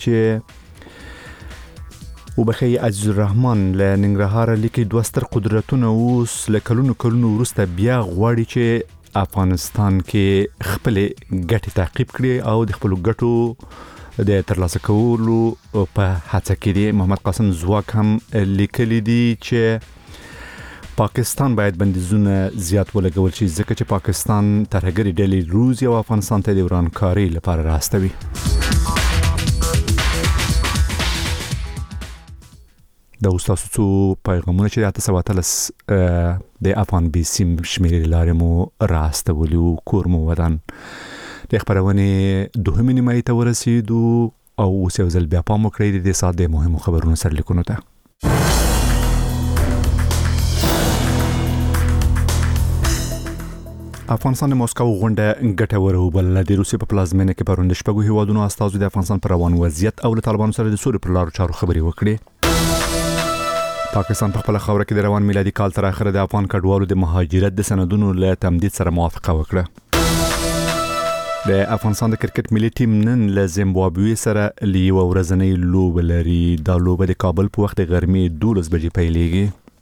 چې وبخي عزیز الرحمن له ننګرهاره لیکي دوه ستر قدرتونه اوس له کلونو وروسته بیا غواړي چې افغانستان کې خپل ګټې تعقیب کړي او د خپل ګټو د ترلاسه کولو په هڅه کې دي. محمد قاسم زواک هم لیکلي دي چې پاکستان باید بندیزونه زیات ولګول شي ځکه چې پاکستان ترهګري ډلې روس او افغانستان ته د ورانکاري لپاره راستوي. د استاد څو پیغامونه چې تاسو واتلس د افغان بي سي شمیرې لارې مو راستولو کور مو ودان د خبرونه دوه نیمه ته ورسېدو او اوس یو ځل بیا پام وکړئ د ساده مهمو خبرونو سره لیکونو ته. افغانستان د موسکو غونډه ګټوره وبلله. د روسیې په پلازمینه کې پروند شپږو هیوادونو استازو د افغانستان پر روان وضعیت او له طالبانو سره د سولې پر لارو چارو خبرې وکړې. پاکستان په خپل خوره کې د روان میلادي کال تر اخره د افغان کډوالو د مهاجرت د سندونو له تمدید سره موافقه وکړه. د افغانستان د کرکټ ملي ټیم نن له زیمبابوې سره لیو ورځنۍ لوبه لري. دا لوبه د کابل په وخت د غرمې 12 بجې پیلېږي.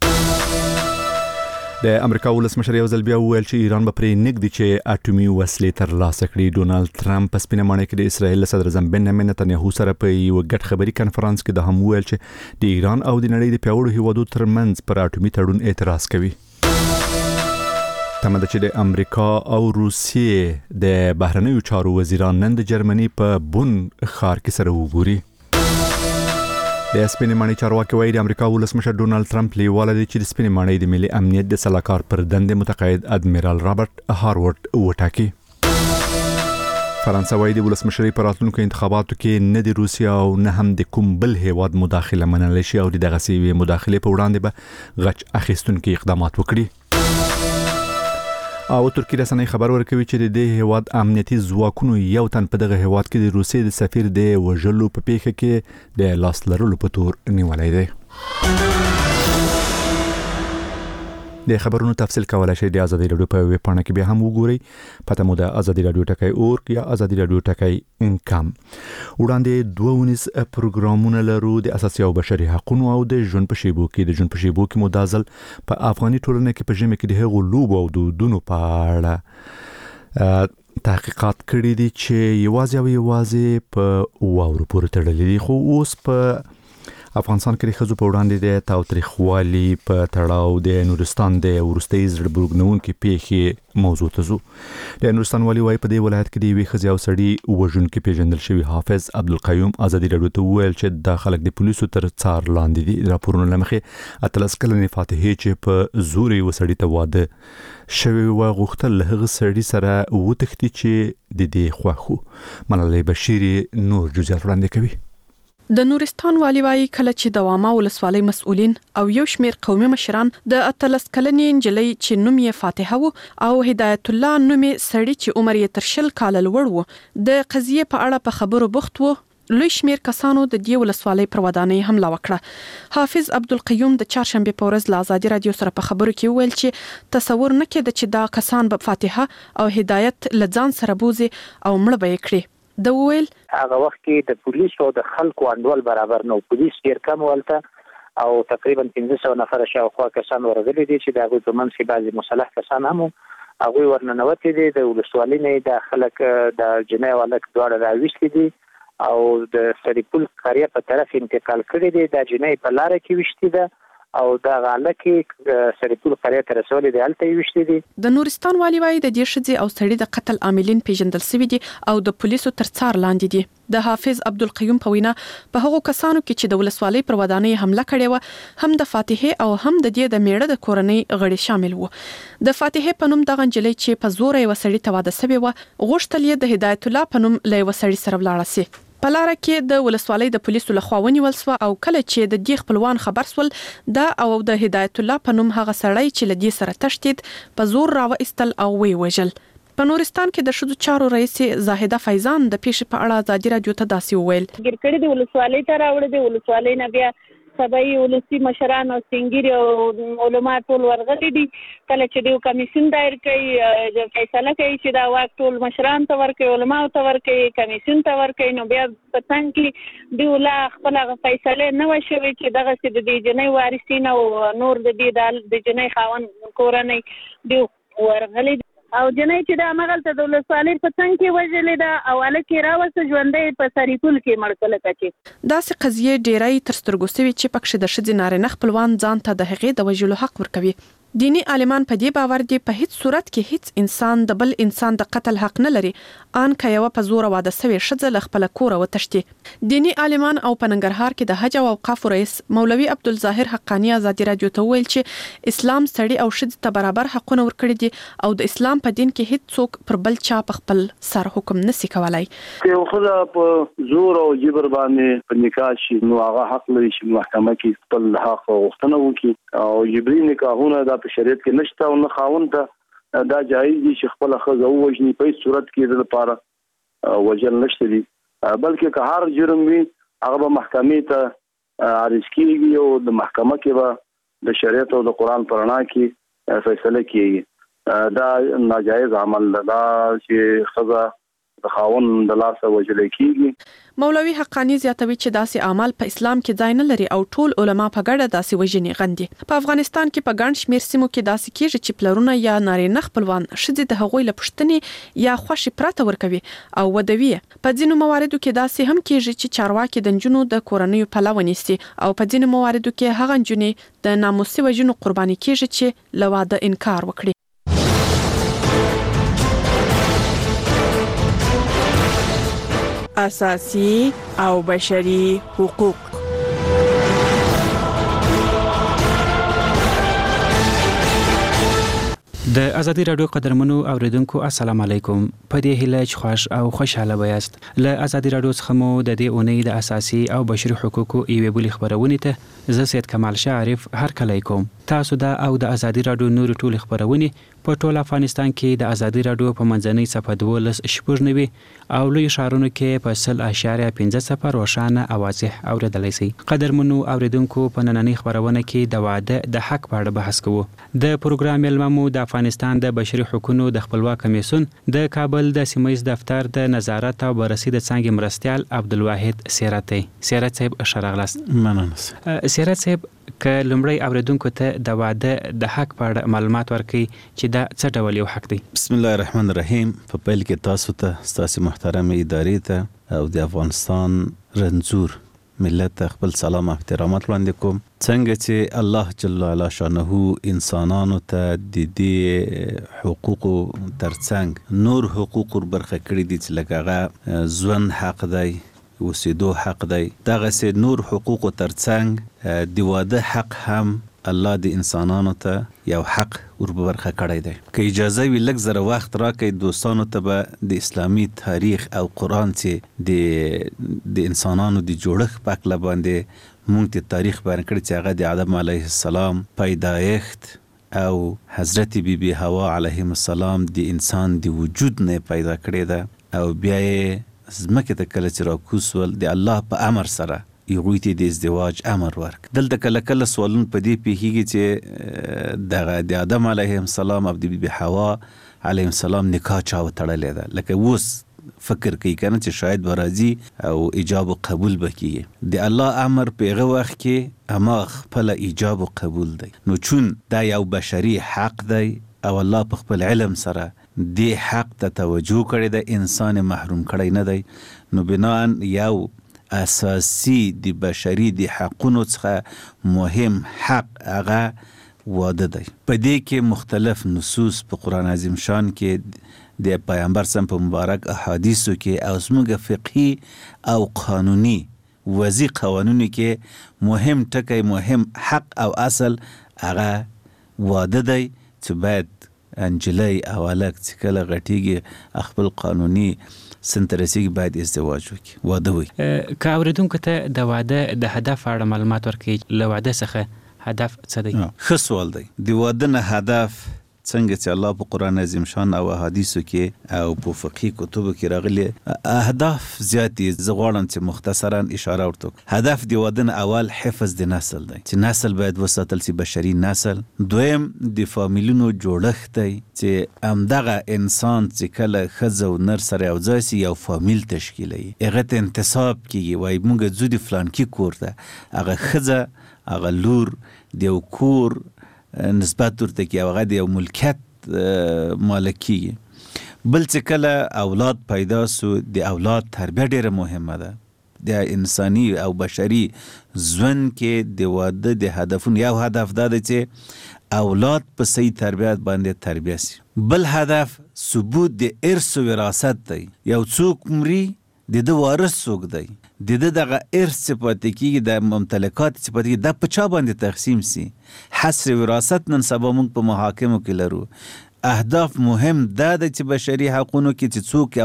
د امریکا ولسمشر یو ځل بیا وویل چې ایران به پرې نږدې چې اټومي وسلې ترلاسه کړي. ډونالد ټرمپ په سپینه ماڼۍ کې د اسرایل صدر اعظم بنیامین نتنیاهو سره په یو ګډ خبري کانفرنس کې د هم وویل چې د ایران او د نړۍ د پیاوړو هیوادو ترمنځ پر اټومي تړون اعتراض کوي. تمه ده چې د امریکا او روسیې د بهرنیو چارو وزیران نن د جرمني په بون ښار کې سره وګوري. د سپینې ماڼۍ چارواکي وایي د امریکا ولسمشر ډونالد ټرمپ لیواله دی چې د سپینې ماڼۍ د ملي امنیت د سلاکار پر دندې متقاعد ادمیرال رابرټ هاروارد وټاکي. فرانسه وایي د ولسمشرۍ په راتلونکو انتخاباتو کې نه د روسیا او نه هم د کوم بل هیواد مداخله منل شي او دغه سیوی مداخله په وړاندې به غچ اخیستونکو اقدامات وکړي. او ترکیه رسنۍ خبر ورکوي چې د دې هیواد امنیتي ځواکونو یو تن په دغه هیواد کې د روسیې د سفیر د وژلو په پیښه کې د لاس لرلو په تور نیولای دی. د خبرونو تفصیل کولای شئ د ازادي رادیو په ویب پاڼه کې به هم وګورئ. پته مو د ازادي رادیو ټکای اور یا ازادي رادیو ټکای انکم. وړاندې 22 پروګرامونه لرو د اساسي او بشري حقوقو او د ژوند په شیبو کې مدازل په افغاني ټولنه کې په ژمه کې د هغو لوبو او دودونو په اړه تحقیقات کړي دي چې یوازې په واورو پورې تړلي دي. خو اوس په افغانستان کې د ښځو په وړاندې د تاوتریخوالي په تړاو د نورستان د وروستۍ زړه بروږدونکې پیښې موضوع ته ځو. د نورستان والي وايي په دې ولایت کې د یوې ښځې او سړي وژونکي پیژندل شوي حافظ عبدالقیوم ازادي رادیو ته وویل چې دا خلک د پولیسو تر څار لاندې دي. راپورونه له مخې 13 کلنې فاتحې چې په زور یې وسړي ته واده شوی و غوښتل له هغه سړي سره وتښتي چې د دې خوښو. ملالۍ بشیر نور جزئیات وړاندې کوي. د نورستان والی وايي کله چې د واما ولسوالۍ مسؤلین او یو شمیر قومي مشران د 13 کلنې نجلۍ چې نوم یې فاتحه وو او هدایت الله نوم یې سړي چې عمر یې تر 10 کال لوړ وو د قضیه په اړه په خبرو بوخت وو. لوی شمیر کسانو د دې ولسوالۍ پر ودانۍ حمله وکړه. حافظ عبدالقیوم د چهارشنبه په ورځ له ازادي رادیو سره په خبرو کې ویل چې تصور نه کېده چې دا کسان به فاتحه او هدایت لځان سره بوزي او مړ به یې کړي. د ویل هغه وخت کې د پولیسو او د خلکو انډول برابر نو پولیس ډیر کم ولته او تقریبا 1500 نفر شاوخوا کسان ورغلي دي چې دغه په منځ کې بعضي مصالح کسان هم هغه ورننوتي دي. د ولسوالۍ نه د خلک د جنای والک دواړه راوښتي دي او د سریپول قريه په طرف انتقال کړي دي. د جنای په لار کې وشتي ده او دا غاله کې سریپول قريه تر رسولې دی الته وشتي دي. د نورستان والی وايي د دې شذې او سړي د قتل عاملین پیژندل شوی دي او د پولیسو تر څار لاندې دي. د حافظ عبدالقیوم په وینا په هغو کسانو کې چې د ولسوالۍ پر ودانۍ حمله کړې و هم د فاتحه او هم د دې د میړه د کورنۍ غړي شامل وو. د فاتحه په نوم دغه نجلۍ چې په زور یې وسړي ته واده شوی و غوښتل یې د هدایت الله په نوم له وسړي سره ولاړ شي. په لار کې د ولسوالۍ د پولیسو لخوا ونیول شو او کله چې د دې خپلوان خبر سول دا او د هدایت الله په نوم هغه سړی چې لدی سره تشتید په زور راوېستل او وی وژل. په نورستان کې د شذو چارو رئیس زاهده فیضان د پیښې په اړه ازادي رادیو ته داسې وویل. ګرکړې د ولسوالۍ ته راوړې د ولسوالۍ نه بیا سبای ولسی مشران او سنگیر او علما ټول ورغلي دي. کله چې د کمیسیون دایر کوي د فیصله کوي چې دا واک ټول مشران ته ورکوي، علما ته ورکوي، کمیسیون ته ورکوي، نو بیا په څنګه کې دی ولا خپل فیصله نه وشوي چې دغه چې د دې جنۍ وارثین او نور د دې د جنۍ خاون کورنۍ دی ورغلي او جنۍ چې د مغلته د ولسوالۍ په څنګه کې وژلې ده او الکه راوسته ژوندې په سریکول کې مړکله کچې. داسې قضیه ډیرای تر سترګو سوي چې پکښې د ښځې نارینه خپلوان ځان ته د هغې د وژلو حق ورکوي. دینی عالمان په دې باور دي په هیڅ صورت کې هیڅ انسان د بل انسان د قتل حق نه لري ان که یو په زور واده سوي ښځه له خپل کور وتښتي. دینی عالمان او په ننګرهار کې د حج او اوقاف رئیس مولوي عبدالظاهر حقانی ازادي رادیو ته ویل چې اسلام سړي او ښځې ته برابر حقونه ورکړي دي او د اسلام په دین کې هیڅ څوک پر بل چا په خپل سر حکم نشي کولای. یو ښځه په زور او جبر باندې په نکاح شي نو هغه حق لري چې محکمه کې خپل حق غوښتنه وکړي او جبري نکاحونه د په شریعت کې نشته او نه خاوند ته دا جایز دي چې خپل ښځه ووژني. په هیڅ صورت کې د لپاره وجل نشته دي، بلکې که هر جرم وي هغه به محکمې ته عرض کیږي او د محکمه کې به د شریعت او د قرآن په رڼا کې فیصله کیږي. دا ناجایز عمل دا چې ښځه د خاوند د لاسه وژل کیږي. مولوي حقانی زیاتوي چې داسې اعمال په اسلام کې ځای نه لري او ټول علما په ګډه داسې وژنې غندي. په افغانستان کې په ګڼ شمېر سیمو کې داسې کیږي چې پلرونه یا نارینه خپلوان ښځې د هغوی له پوښتنې یا خوښې پرته ورکوي او ودوي. په ځینو مواردو کې داسې هم کیږي چې چارواکي د نجونو د کورنیو پلوه ونیسي او په ځینو مواردو کې هغه نجونې د ناموسي وژنو قرباني کیږي چې له واده انکار وکړي. اساسي او بشري حقوق. د ازادي رادیو قدرمنو اوریدونکو السلام علیکم. په دې هیله چې خوښ او خوشاله وایاست. له ازادي رادیو څخه مو د دې اونۍ د اساسي او بشري حقوقو یوې بلې خبرونې ته زه سید کمال شاه عارف هرکلی کوم. تاسو دا او د ازادي رادیو نور ټول خبرونه په ټول افغانستان کې د ازادي رادیو په منځنۍ صفحه 12 او لوی ښارونو کې په 0.50 روښانه او واضح اوریدلای شئ. قدرمنو اوریدونکو په نننۍ خبرونه کې د واده د حق په اړه بحث کوو. د پروګرام ملممو د افغانستان د بشري حقوقو د خپلواک کمیسیون د کابل د سیمایي دفتر د نظارت او بررسي د څنګه مرستيال عبدالواحد سیراتي. سیرات صاحب شرغلاست. مننه. سیرات صاحب ک لمړی اوریدونکو ته د واده د حق په اړه معلومات ورکړي چې دا څه ډول یو حق دی. بسم الله الرحمن الرحیم. په پیل کې تاسو ته ستاسو محترم ادارې ته او د افغانستان رنځور ملت خپل سلام او احترامات وړاندې کوم. څنګه چې الله جل وعلا شانه انسانانو ته د دې حقوقو ترڅنګ نور حقوق برخه کړی دي چې لکه ژوند حق دی، اوسېدو حق دی، دغه سه نور حقوق ترڅنګ د واده حق هم الله د انسانانو ته یو حق وربرخه کړی دی. که اجازه وي لږ زره وخت راکړئ دوستانو ته به د اسلامي تاریخ او قرآن چې د انسانانو د جوړښت په هکله باندې مونږ ته تاریخ بیان کړی چې هغه د آدم علیه السلام پیدایښت او حضرت بیبي حوا علیهم السلام د انسان د وجود نه پیدا کړی ده او بیا یې زمکه ته کله چې راکوز ول د الله په امر سره یوی ته د ازدواج امر ورک. دلته کله کله سوالونه په دې پیږي چې د آدم علیه السلام او د بیبي حوا علیه السلام نکاح چا وتړلې ده، لکه اوس فکر کوي کنه چې شاید ورازي او ایجاب او قبول وکړي. د الله امر په هغه وخت کې اما خپل ایجاب او قبول دی. نو چون دا یو بشري حق دی او الله په خپل علم سره د حق ته توجه کړی د انسان محروم کړی نه دی، نو بناء یو اساسی د بشري د حقونو څخه مهم حق هغه واده دی. په دې کې مختلف نصوص په قرآن عظیم شان کې د پیغمبر سم په مبارک احادیثو کې او زموږ فقهي او قانوني وضعي قوانینو کې مهم ټکی مهم حق او اصل هغه واده دی چې باید انجلی او الک چې کله غټیږي خپل قانوني سنترسیږي باید ازدواج وکړي، واده وکړي. که اوریدونکو ته د واده د هدف اړه معلومات ورکړي، له واده څخه هدف څه دی؟ ښه سوال دی. د واده نه هدف څنګه چې الله په قران عظیم شان او احادیثو کې او په فقهي کتبو کې راغلي اهداف زیاتې زغړم چې مختصرا اشاره ورته هدف دی ودن اول حفظ د نسل دی چې نسل باید وساتل شي بشري نسل دویم د فامیلونو جوړښت دی چې همدغه انسان چې کله ښځه او نر سره یو ځای شي یو فامیل تشکیلوي هغه ته انتصاب کیږي وایي موږ ځو د فلانکي کور ته هغه ښځه هغه لور د یو کور نسبت ورته کوي هغه د یو ملکیت مالک کیږي بل چې کله اولاد پیدا سو د اولاد تربیه ډیره مهمه ده د انساني او بشري ژوند کې د واده د هدفونو یو هدف دا دی چې اولاد په صحیح تربیت باندې تربیه سي بل هدف ثبوت د ارث و وراثت دی یو څوک مري د ده وارث څوک دی د دغه ارث صفات کېږي د ممتلکات صفات کېږي د په چا باندې تقسیم سي حصر وراثت نن سبا موږ په محاکمو کې لرو اهداف مهم دا د چې بشري حقونو کې چې څوک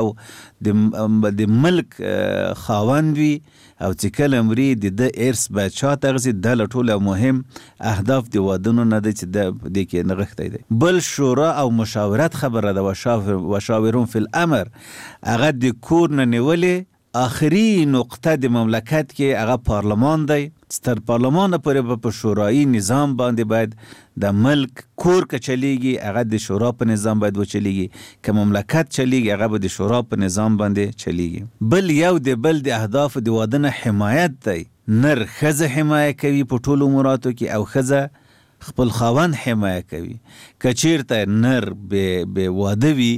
او د ملک خاوند وي او چې کله مري د ارث باید چا تغذي د لټول مهم اهداف د ودونو نه د چې د کې نغښتې دي بل شورا او مشاورت خبره ده وشاورون فی الامر هغه د کور نه نیولې آخری نقطه د مملکت کې هغه پارلمان دی ستر پارلمان پورې په شورایي نظام باندې باید د ملک کور که چلیږي هغه د شورا په نظام باید وچلیږي که مملکت چلیږي هغه به د شورا په نظام باندې چلیږي بل یو د بل د اهداف د واده نه حمایت دی نر ښځه حمایه کوي په ټولو اموراتو کې او ښځه خپل خاوند حمایه کوي که چیرته نر به واده وي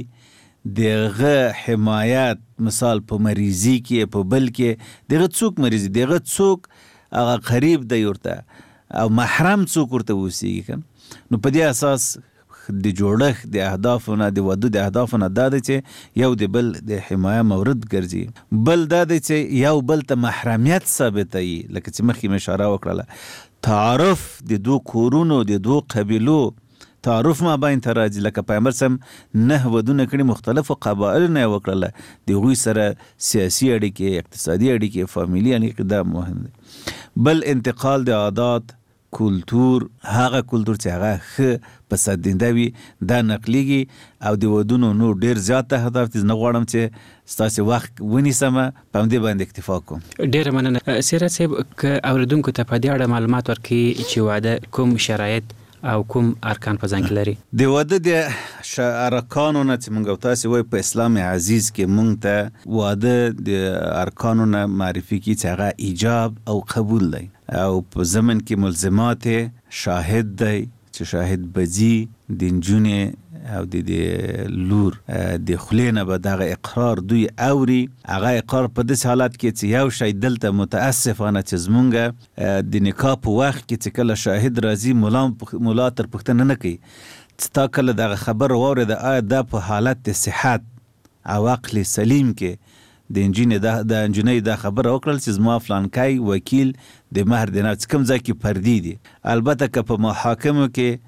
دغه حمایت مثال په مریضی کې په بل کې دغه څوک مریضی دغه څوک هغه قریب دی ورته او محرم څوک ورته اوسېږي نو په دې اساس د جوړښت د اهدافونه د واده د اهدافونه دا دی چې یو د بل د حمایه مورد ګرځي بل دا دی چې یو بل ته محرمیت ثابتوي لکه چې مخکې مې اشاره وکړله تعارف د دو کورونو د دو قبیلو تعارف ما باین ته راځي لکه پیغمبر سم 9 ودونه کړي مختلفو قبایلو نه وکړله د هغوی سره سیاسي اړیکې اقتصادي اړیکې فامیلي اړیکې دا مهم دي بل انتقال د عادات کلتور هغه کلتور چې هغه ښه پسندیده وي دا نقلیږي او د ودونو نور ډیر زیات هدف دي نه غواړم چې ستاسو وخت ونیسمه په همدې باندې اکتفا کوم ډیر مننه سیرت صاحب که اوریدونکو ته په دې اړه معلومات ورکړي چې واده کوم شرایط او کوم ارکان په ځان کې لري د واده د ارکانو نه چې موږ تاسو وایي په اسلام عزیز کې موږ ته واده د ارکانو نه معرفي کی چې هغه ایجاب او قبول دی او په زمن کې ملزمات شاهد دی چې شاهد بزی د نجونې او د لور د خلینه به دغه اقرار دوی اوري هغه اقرار په داسې حالت کې چې یو شی دلته متاسفانه چې زمونږ د نکاح په وخت کې چې کله شاهد راځي مولا تر پوښتنه نه کوي چې تا کله دغه خبر واورېده آیا دا په حالت د صحت او عقل سلیم کې د انجینۍ دا خبره وکړل چې زما فلانکی وکیل د مهر د نفس کوم ځای کې پردي دي البته که په محاکمو کې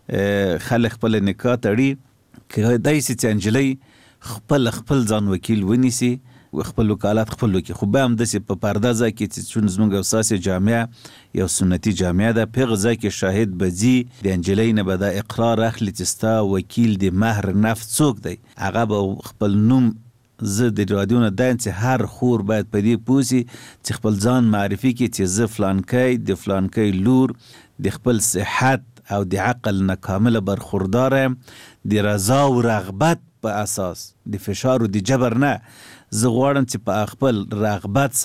خلک خپل نکاح تړي که داسې چې نجلۍ خپل ځان وکیل ونیسي خپل وکالت خپل وکي خو به هم داسې په پرده ځای کې چې چون زموږ اساسي جامعه یو سنتي جامعه ده په هغه ځای کې شاهد بزي د نجلۍ نه به دا اقرار اخلي چې ستا وکیل د مهر نفس څوک دی هغه به خپل نوم زه د رادیو نه دایم چې هر خور باید په دې پوسي چې خپل ځان معرفي کړي چې زه فلانکی د فلانکی لور د خپل صحت او د عقل نه کامله برخوردار یم د رضا او رغبت په اساس د فشار او د جبر نه زه غواړم چې په خپل رغبت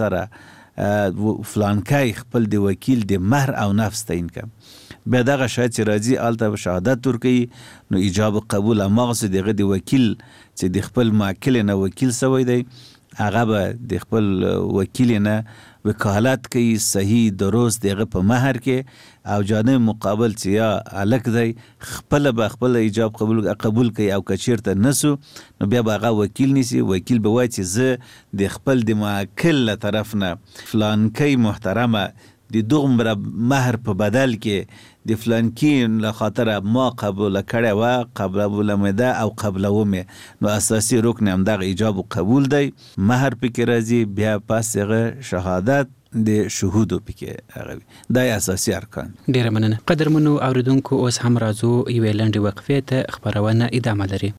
سره فلانکی خپل د وکیل د مهر او نفس تعیین کړم بیا دغه شاید چې راځي هلته شهادت ورکوي نو ایجاب قبول هماغسې د هغه د وکیل چې د خپل موکل نه وکیل سوی دی هغه به د خپل وکیل نه وکالت کوي صحیح درست دغه په مهر کې او جانب مقابل چې یا الک دی خپل به خپل ایجاب قبول کوي او کچیرته نسو نو بیا به هغه وکیل نیسي وکیل به وایي چې زه د خپل د موکل له طرف نه فلانکی محترمه د دومره مهر په بدل کې د فلانکی له خاطره ما قبول کړی و قبول مې ده او قبلوم نو اساسي رکن هم دغه ایجاب و قبول دی مهر پکې راځي بیا پس هغه شهادت د شهودو پکې هغه د اساسي ارکان. ډیره مننه. قدرمنو اوریدونکو اوس هم راځو یوې لنډې وقفې ته، خبرونه ادامه لري.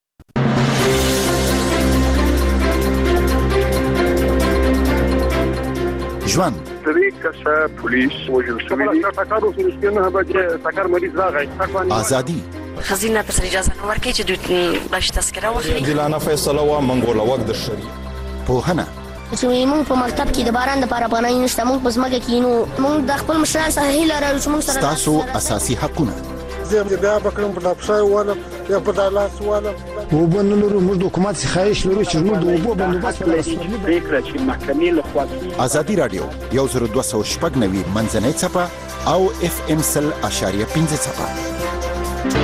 ژوند پولیس وجل ازادي خزینه تر اجازه نه ورکړي چې دوی باش تذکره واخلي. جلانه فیصله وا منګوله وخت د شری پوهنه چې موږ په مکتب کې د باران د لپاره پناه نشته، موږ په ځمکه کې نو موږ د خپل مشران سره هیله لرو چې موږ سره تاسو اساسي حقونه زه بیا بکرم په ډاپشای والا یا په دالاس والا وبنلو موږ د حکومت خواهش لرو چې موږ د اوبو بندوبست وکړو. فکر چې محکمې له خوا ازادي رادیو 1290 منځنۍ صفه او FM 100.5 صفه.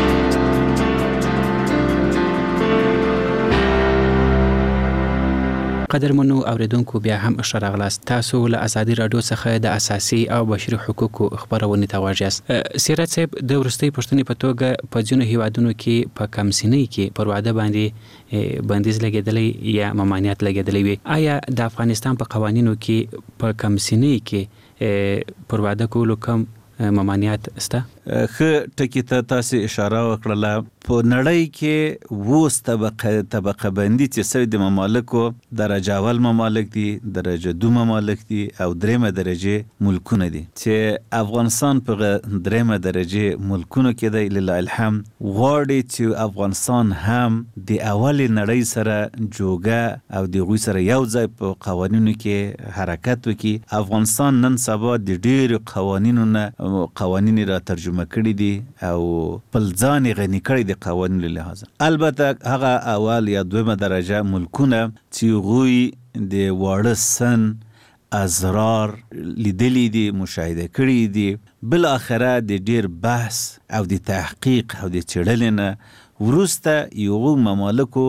قدرمنو اوریدونکو بیا هم ښه راغلاست. تاسو له ازادي رادیو څخه د اساسي او بشري حقوقو خبرونه ته واجه یاست. سیرت صاحب، د وروستۍ پوښتنې په توګه په ځینو هیوادونو کې په کمسینۍ کې پر واده باندې بندیز لګېدلی یا ممانعت لګېدلی وي. آیا د افغانستان په قوانینو کې په کمسینۍ کې پر واده کولو کم ممانعت شته؟ ښه ټکي ته تاسو اشاره وکړله. په نړۍ کې اوس طبقه بندي چې سوي د ممالکو درجه اول ممالک دي، درجه دو ممالک دي او دریمه درجه ملکونه دي. چې افغانستان په دریمه درجه ملکونو کې دی. لله الحمد غواړي چې افغانستان هم د اول نړۍ سره جوګه او د غوي سره یو ځای په قوانینو کې حرکت وکړي. افغانستان نن سبا د ډېر قوانین را ترجمه کړي دي او بل ځان غني کړي دي قوانینو لحاظ. البته هغه اول یا دویمه درجه ملکونه چې غوي د واړه سن ازرار لیدلی دي، مشاهده کړي دي، بل اخره د ډیر بحث او د تحقیق او د چړلنه ورسته یو ممالکو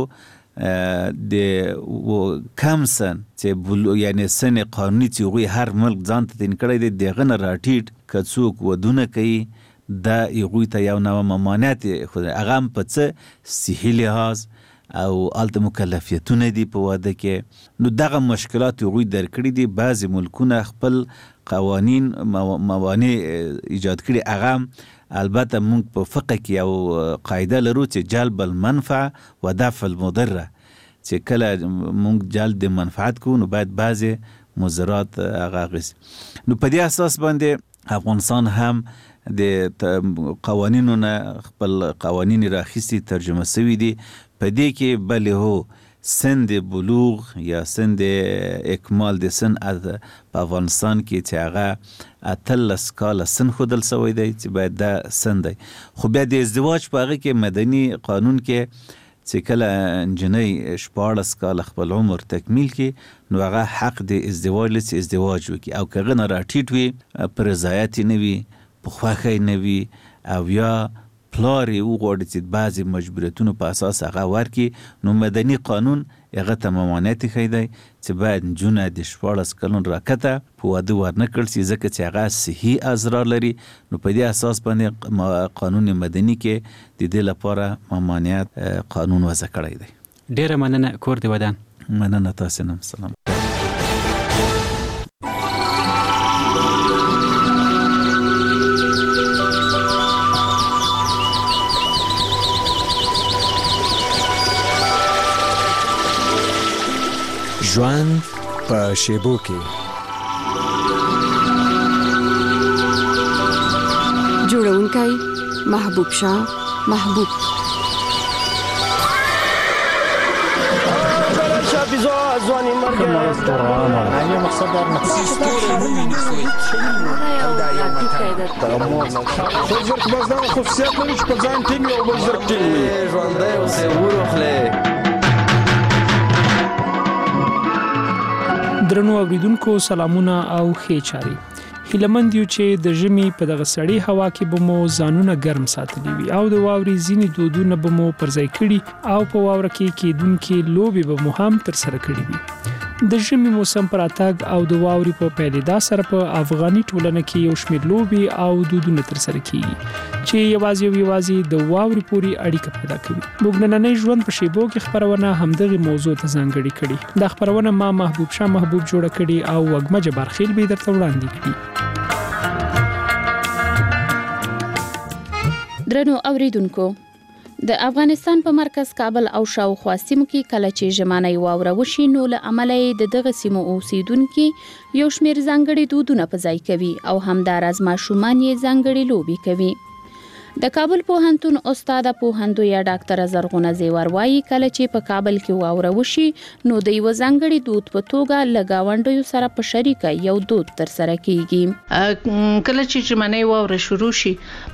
د کم سن چې یعنی سن قانوني چې غوي هر ملک ځان ته تین کړی دی دغه نه راټیټ کڅوک ودونه کوي دا یغوی ته یو نوع ممانعت خو هغه په څه صحي لحاظ او الته مکلفیتونه دي په واده کې. نو دغه مشکلات یغوی درکړي دي. بعضی ملکونه خپل قوانین موانع ایجاد کړي. هغه البته موږ په فقه کې یو قاعده لرو چې جلب المنفع و دفع المضره، چې کله موږ جلب منفعت کوو نو باید بعضی مضرات هغه غس. نو په دې اساس باندې افغانستان هم د قوانینو نه خپل قوانین راخیستي ترجمه شوي دي. په دې کې بل هو سن د بلوغ یا سن د اکمال د سن په افغانستان کې چې هغه 13 کاله سن ښودل شوی دی چې باید دا سن دی. خو بیا د ازدواج په هغه کې مدني قانون کې چې کله نجنۍ 14 کاله خپل عمر تکمیل کړي نو هغه حق د ازدواج لري ازدواج وکړي او که هغه نه راټیټ وي، په رضایت نه وي، په خوښۍ نه وي او یا پلار یې وغواړي چې بعضې مجبوریتونو په اساس هغه ورکړي، نو مدني قانون هغه ته ممانعت ښیي دی چې باید نجونه د 14 کلن راکته په واده ورنه کړل شي ځکه چې هغه صحي ازرار لري. نو په دې اساس باندې قانون مدني کې د دې لپاره ممانعت قانون وضع کړی دی. ډیره مننه. کور دی ودان. مننه تاسو نه. سلام. ژوند په شیبو کې جوړونکی محبوب شاه محبوب. ځواني مرګ نه مقصد در زرق بزدان خصوصیت لري چې په ځان ټینګ او بل زرق ټینګ وي. ژوندی اوسې وروخلې. درنو اوریدونکو سلامونه او ښې چاري. هیلمند یو چې د ژمي په دغه سړی هوا کې به مو ځانونه ګرم ساتلی وي او د واورې ځینې دودونه به مو پر ځای کړي او په واوره کې کېدونکې لوبې به مو هم ترسره کړي وي. د ژمي موسم پر اتاګ او د واوري په پیلېدا سره په افغاني ټولنه کې یو شمېر لوبي او دودونه ترسره کیږي چې یوازې د واوري پوري اړیکه پیدا کوي. موږ نننۍ ژوند په شیبو کې خبرونه همدغه موضوع ته ځانګړې کړي. دا خبرونه ما محبوب شاه محبوب جوړه کړي او وګمه جبارخیل به درته وړاندې کړي. درنو اوریدونکو، د افغانستان په مرکز کابل او شاوخوا سیمو کې کله چې ژمنۍ واوره وشي نو له امله د دغه سیمو اوسیدونکو یو شمېر ځانګړي دودونه په ځای کوي او همداراز ماشومان یې ځانګړي لوبي کوي. د کابل پوهنتون استاد پوهندویه ډاکټر زرغونه زیور وايي کله چې په کابل کې واوره وشي نو د یو ځانګړي دود په توګه لګاونډیو سره په شریکه یو دود تر سره کیږي. کله چې ژمنۍ واوره شروع شي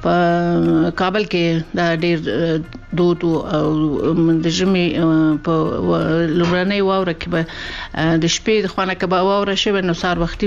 په کابل کې د ډیر دود او د ژمي په لومړنۍ واوره کې به د شپې د خوانه کې به واوره شي نو سار وختي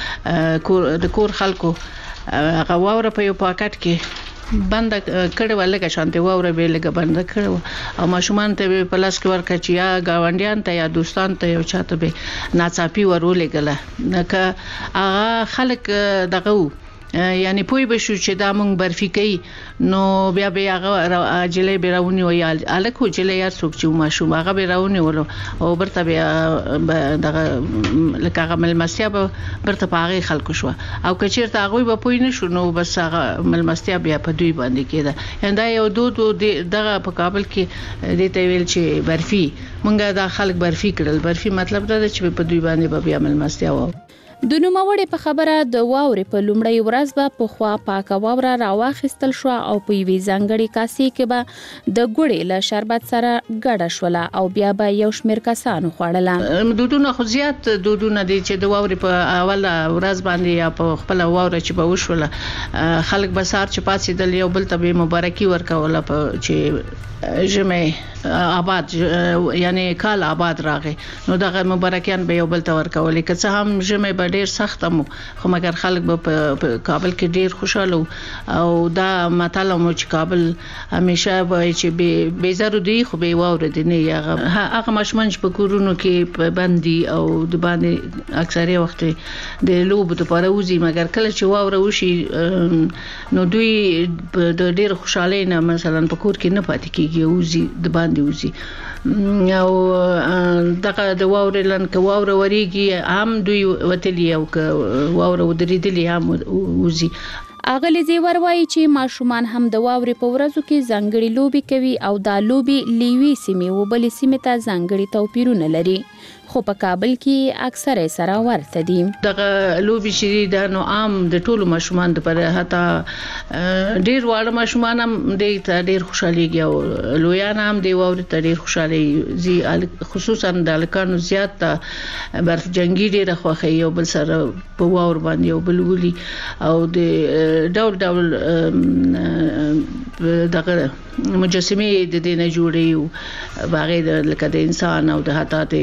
به د کور خلکو هغه واوره په یو پاکټ کې بند کړه ولګه شانته واوره به لګه بند کړه او ماشومان ته په لاس کې ورکړه چې یا گاونډیان ته یا دوستان ته یو چاته به ناڅاپي ورولې غله که هغه خلک دغه یعنی پوی بشو چې دا مونږ برفي کوي نو بیا به هغه اجلې بیرونی وي الکو جلې یا څوک چې ماشوم هغه بیرونی ولو او برته بیا دغه لکه هغه ملمستیا به برته پاغي خلکو شو او کچیرته هغه به پوی نشو نو بس هغه ملمستیا بیا په دوی باندې کېده انده یو دود دغه په کابل کې د ته ویل چې برفي مونږه دا خلک برفي کړل. برفي مطلب دا چې په دوی باندې بیا ملمستیا و. د نوموړي په خبره د واورې په لومړۍ ورځ به په خوا پاکه واوره راواخیستل شو او په یوې ځانګړې کاسې کې به د ګوړې له شربت سره ګډه شوله او بیا به یو شمېر کسانو خوړله. دودونه خو زیات دودونه دي چې د واورې په اوله ورځ باندې یا په خپل واوره چې به وشوله خلک به سار چې پاتې د یو بل ته به مبارکي ورکوله چې ژمه آباد یعنی کال آباد راغی نو دغه مبارکیان به یو بل ته ورکولې که څه هم ژمه به ډیر سخت مو خو مګر خلک به په کابل کې ډیر خوشاله او دا مطلب مو چې کابل همیشه به چې به زرو دی خو به واوره دي نه هغه ماشومان چې په کورونو کې باندې او د باندې اکثره وخت د لوب د پاروزي مګر کله چې واوره وشي نو دوی د ډیر خوشاله نه مثلا په کور کې نه پاتې کیږي اوزي د باندې اوزي او دغه د واورې لن ک واوره وریږي هم دوی وتلی او ک واوره ودرېدلی هم اوزي. اغلی زیور وایي چې ماشومان هم د واورې په ورځو کې ځانګړي لوبي کوي او دا لوبي لیوي سیمه و بلې سیمه ته ځانګړي توپیرونه لري خو په کابل کې اکثره سره ورته دي. دغه لوبي چې دا نو عام د ټولو ماشومان لپاره حتی ډیر واړه ماشومان هم ډیر خوشاليږي او لویان هم دی واوري ته ډیر خوشالي زی خصوصا د الکانو زیات برف جنگي ډیر خوخي او بل سره په واور باندې او بل ولي او د ډول دغه مجسمه د دینه جوړي باغې د لکه د انسان او د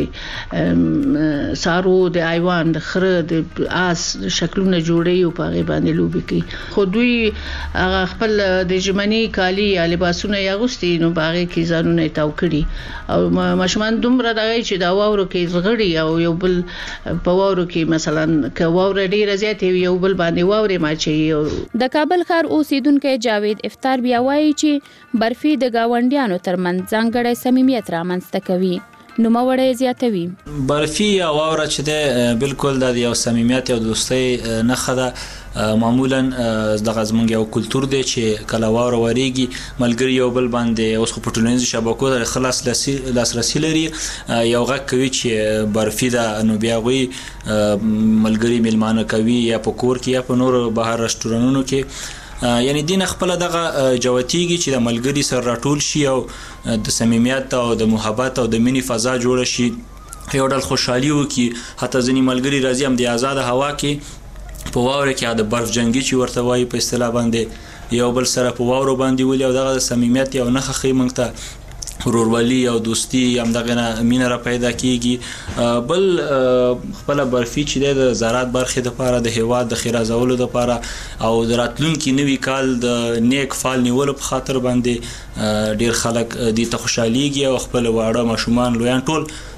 هاتات سارو د ایوان د خره د آس شکلونه جوړي او باغې باندې لوبي کوي خو دوی هغه خپل د ژمنی کالی یا لباسونه یاغستي نو باغې کې ځانونه تاو کړي او ماشومان دومره دغه چې دا واورو کې زغړي او یو بل په واورو کې مثلا ک واور ډیره زیات یو بل باندې واوري ماچي. د کابل ښار اوسیدونکو جاوید افطار بیا وایي چې برفي د گاونډیانو ترمنځ ځانګړی صمیمیت رامنځته کوي. نو موړې زیاتوي. برفي یا واوره چې ده بالکل د یو صمیمیت او دوستۍ نښه ده. معمولا دغه زمونږ یو کلچر دی چې کله واوره وریږي ملګری یو بل باندې اوس په ټولنیزو شبکو د خلاص لاسرسي لري یو غږ کوي چې برفي ده نو بیا غوي ملګری میلمانه کوي یا په کور کې یا په نور بهر رستورانونو کې یعنی دین خپل دغه جواتیږي چې د ملګری سره راټول شي او د صمیمیت او د محبت او د مینې فضا جوړ شي یو ډول خوشحالي وکي حتی ځینې ملګری راځي هم د آزاد هوا کې په واوره کې د برف جنگي چې ورته وایي په اصطلاح باندې یو بل سره په واورو باندې ولي او دغه صمیمیت یو نخښه خې مونږ ته ورورولي او دوستي هم دغه مینه را پیدا کیږي. بل خپل برفي چې د زراعت برخې لپاره د هیواد د خیرازولو لپاره او د راتلونکي نوي کال د نیک فال نیولو په خاطر باندې ډیر خلک د ته خوشاليږي او خپل واړه ماشومان لویان ټول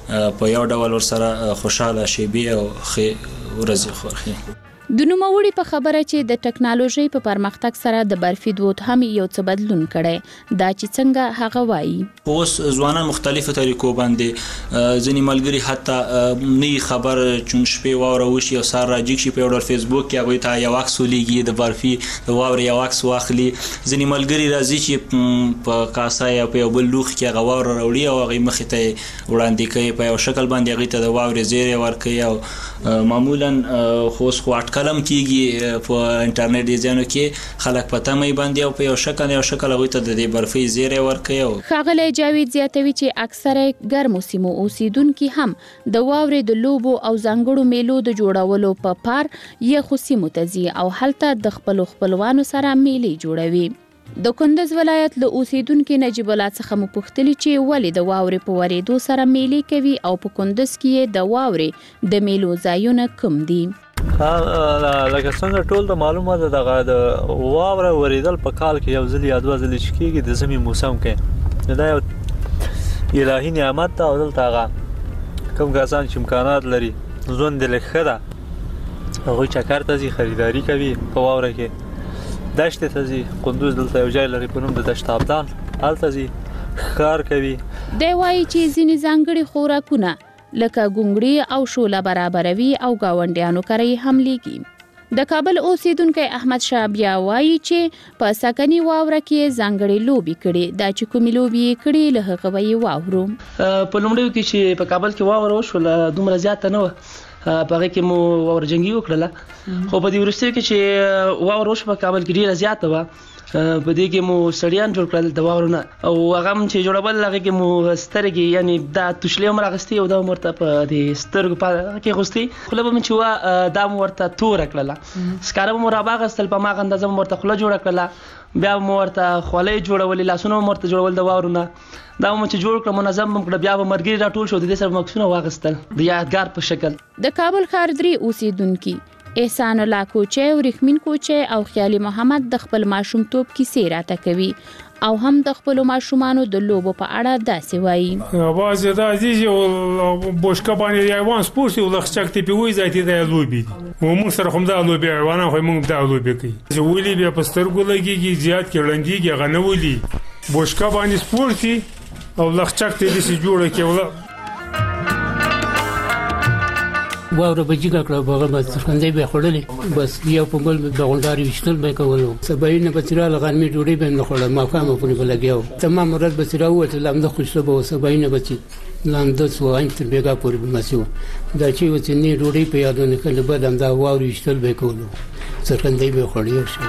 په یو ډول ورسره خوشاله شي او ورځي خورخي. د نوموړي په خبره چې د ټکنالوژي په پرمختګ سره د برفي دود هم یو څه بدلون کړي دا چې څنګه هغه وایي. اوس ځوانان مختلفو طریقو باندې ځینې ملګري حتی نه خبر چون شپې واوره وشي او سار راځي چې په یو ډول فیسبوک کې هغه ته یو عکس ولېږي د برفي د واورې یو عکس واخلي. ځینې ملګري راځي چې په کاسه یا په یو بل لوښ کې هغه واوره راوړي او هغه مخې ته وړاندې کوي په یو شکل باندې هغه ته د واورې زیری ورکوي او معمولا خو کلم کیږي په انټرنیټ ډیزاینو کې خلک پته مې باندې او په یو شکل هغه ته د برفي زیری ورکوي. ښاغلی جاوید زیاتوي چې اکثره ګرمو سیمو اوسیدونکي هم د واورې د لوبو او ځانګړو میلو د جوړولو په پار یخو سیمو ته ځي او هلته د خپلوانو سره میلې جوړوي. د کندز ولایت له اوسیدونکو نجیب الله څخه مو پوښتلي چې ولې د واورې په ورېدو سره میلې کوي او په کندز کې د واورې د میلو ځایونه کم دي. لکه څنګه ټول د معلومات دغه د واوره ورېدل په کال کې یو ځل یا دوه ځل کېږي د زمي موسم کې دا یو الهي نعمت ده او دلته هغه کوم کسان چې امکانات لري ژوند یې لږ ښه ده هغوی چکر ته ځي خریداري کوي په واوره کې دشتې ته ځي. کندوز دلته یو ځای لري په نوم د دشت آبدان هلته ځي ښکار کوي. دی وایي چې ځینې ځانګړي خوراکونه لکه ګونګړي او شوله برابروي او گاونډیانو کرے هم لګي. د کابل اوسیدونکو احمد شاه بیا وایي چې په سکني واوره کې ځانګړي لوبي کړي دا چې کومې لوبي کړي له هغه وی واورو. په لومړیو کې چې په کابل کې واوره وشول دومره زیاته نه و په هغه کې مو واوره جنگي وکړله خو په دې وروسته کې چې واوره وشو په کابل کې ډیره زیاته و په دې کې مو سړیان جوړ کړل د واورونه او هغه چې جوړول هغه کې مو سترګې یعنی دا تشلې عمر غستي او دا مرته په دې سترګو په کې غستي خو به چې وا دا مرته تور کړل سکاره مو را باغستل په ما غندزم مرته خله جوړ کړل بیا مرته خولې جوړول لاسونه مرته جوړول د واورونه دا مو چې جوړ کړ منظم کړ بیا به مرګي را ټول شو د دې سره مکسونه واغستل د یادګار په شکل. د کابل ښار درې اوسیدونکو احسان الله کوچه او رحمین کوچه او خیالي محمد د خپل ماشومتوب کیسې راته کوي او هم د خپل ماشومانو د لوبو په اړه داسې وایي. باز دا عزیز او بوشکا باندې یوان سپورت او لخچک تی پیوي ځای د لوبي او موږ سره هم د لوبي روانه خو موږ د لوبي کوي چې ولي بیا په سترګو لګيږي زیات کې وړاندېږي غنولي بوشکا باندې سپورت او لخچک تی دې جوړه کې واوره بجیګه کړه بغل باندې څرګندې به خړلې بس یو په بل د غونډاري وشتل به کولو سباینه بچرا لغنمي ډوډۍ به نه خړل ما کومه په نه لګیاو تمام ورځ بچرا وته لم د خوشته به سباینه بچي لاندې سو انت بیګه پورې بمسیو دا چې وته نه ډوډۍ په یادونه کله به د واوره وشتل به کولو څرګندې به خړیو شي.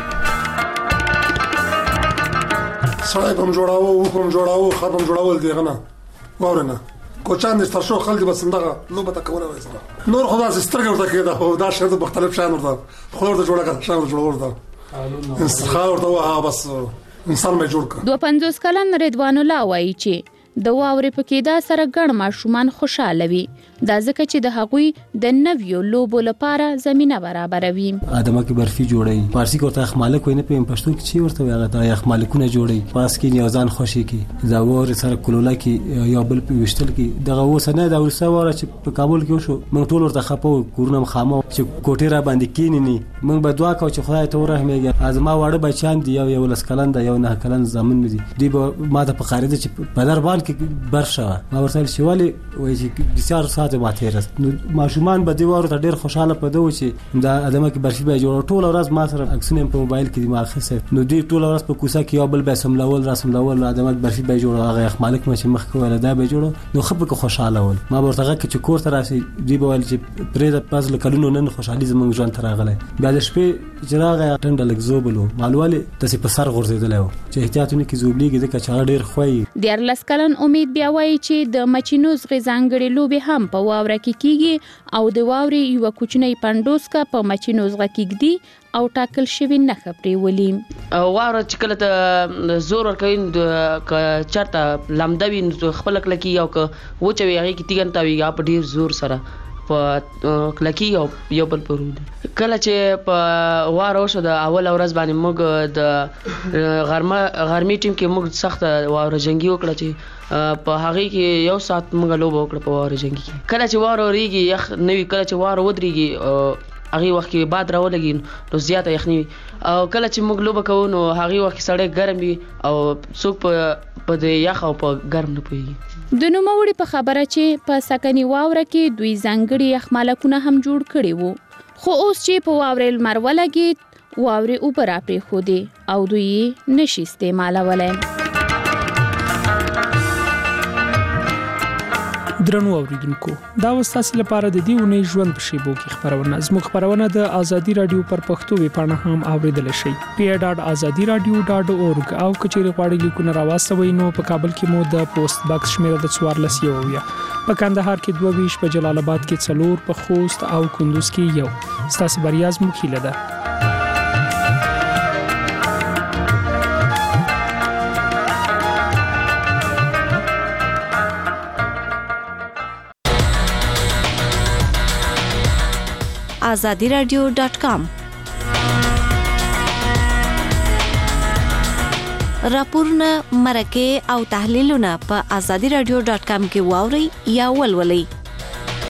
سړی هم جوړاو هم جوړاو خرم جوړاول دی غنه واورنه کوچان د ستاسو خلک بس دغه لوبه تکونه وایي نور خدا سترګې ورته کېده او دا شرط مختلف شان ورته خو ورته جوړه کړه شان جوړ ورته انسخار ورته بس انسان مې جوړ کړ. 52 کلن رضوان الله وایي چې د واورې په کې دا سره ګڼ ماشومان خوشاله وي دا ځکه چې د هغوی د نویو لوبو لپاره زمينه برابروي. ادمه کې برفي جوړي فارسی کوته خمالک وینه په پښتو کې چی ورته هغه د خمالکونه جوړي پاس کې نیازان خوشي کې دا ور سره کولولا کې یا بل په وشتل کې دغه وسنه دا ورسره وره چې په کابل کې وشو موږ ټول ورته خپو کورنم خامو چې کوټه را باندې کیننی موږ به دعا کوو چې خدای ته ورحمېږي ازما واړه بچان دی یو لس کلن دا یو نه کلن زمون دي دی ما ته په خارجه چې په دربان کې برشه ما ورته شوالي وایي چې بسیار ساعت ما تیرس ماشومان به دیوار ته ډیر خوشاله پدو چې دا ادمه کې برفي به جوړ ټول ورځ ما سره عکسونه په موبایل کې ما خسه نو دی ټول ورځ په کوسه کې یو بل به سملاول رسملاول ادمه برفي به جوړ هغه مالک مې مخ کوله دا به جوړ نو خپل خوشاله ول ما ورته چې کور ته راسي دی به ول چې پرې د پازل کلونو نن خوشحالي زمونږ ژوند ته راغله بیا د شپې چراغ ټنډه لګ زوبلو مالواله تاسو په سر غورځیدل چې احتیاطونه کې زوبليږي د کچا ډیر خوې د ارلس کلن امید بیا وایي چې د مچینوز غزانګړي لوبي هم په واوره کې کیږي او د واوري یو کوچنی پندوسکا په مچینوز غکیږي او ټاکل شوی نه خبري ولي واوره چې کله ته زور ورکوین د چرته لمدوي خپل کله کې یو ک وچوي هغه کې تیګن تاوي یا په ډیر زور سره په کلکی او یو بل پرود کله چې په واره وشو د اول ورځ باندې موږ د غرمې ټیم کې موږ سخت واره جنگي وکړه چې په هغه کې یو ساعت موږ لوب وکړه په واره جنگي کې کله چې واره ریږي یخ نوی کله چې واره ودرېږي هغه وخت کې باد راولګي نو زیاته یخني او کله چې موږ لوب کوو نو هغه وخت سړی ګرم وي او څوک په د یخ او په ګرم نه پوهیږي د نوموړي په خبره چې په سکني واوره کې دوی ځانګړي یخمالکونه هم جوړ کړي وو خو اوس چې په واورې لمر ولګي واورې اوبه را پرېښودې او دوی یې نشي استعمالولی درنو اوریدونکو دا وستاسو لپاره د دې ونې ژوند په شیبو کې خبرونه زموږ خبرونه د ازادي رادیو پر پښتو ویبپاڼه هم اوریدل شئ pia.azadiradio.org او کچېری غواړئ لیکونه راوستوئ نو په کابل کې مو د پوسټ باکس شمیره د 14 په کندهار کې 22 په جلال آباد کې 4 په خوست او کندوز کې 1 ستاسو بریا زموږ هیله ده azadiradio.com راپورونه مرکه او تحلیلونه په azadiradio.com کې واوري یا ولولئ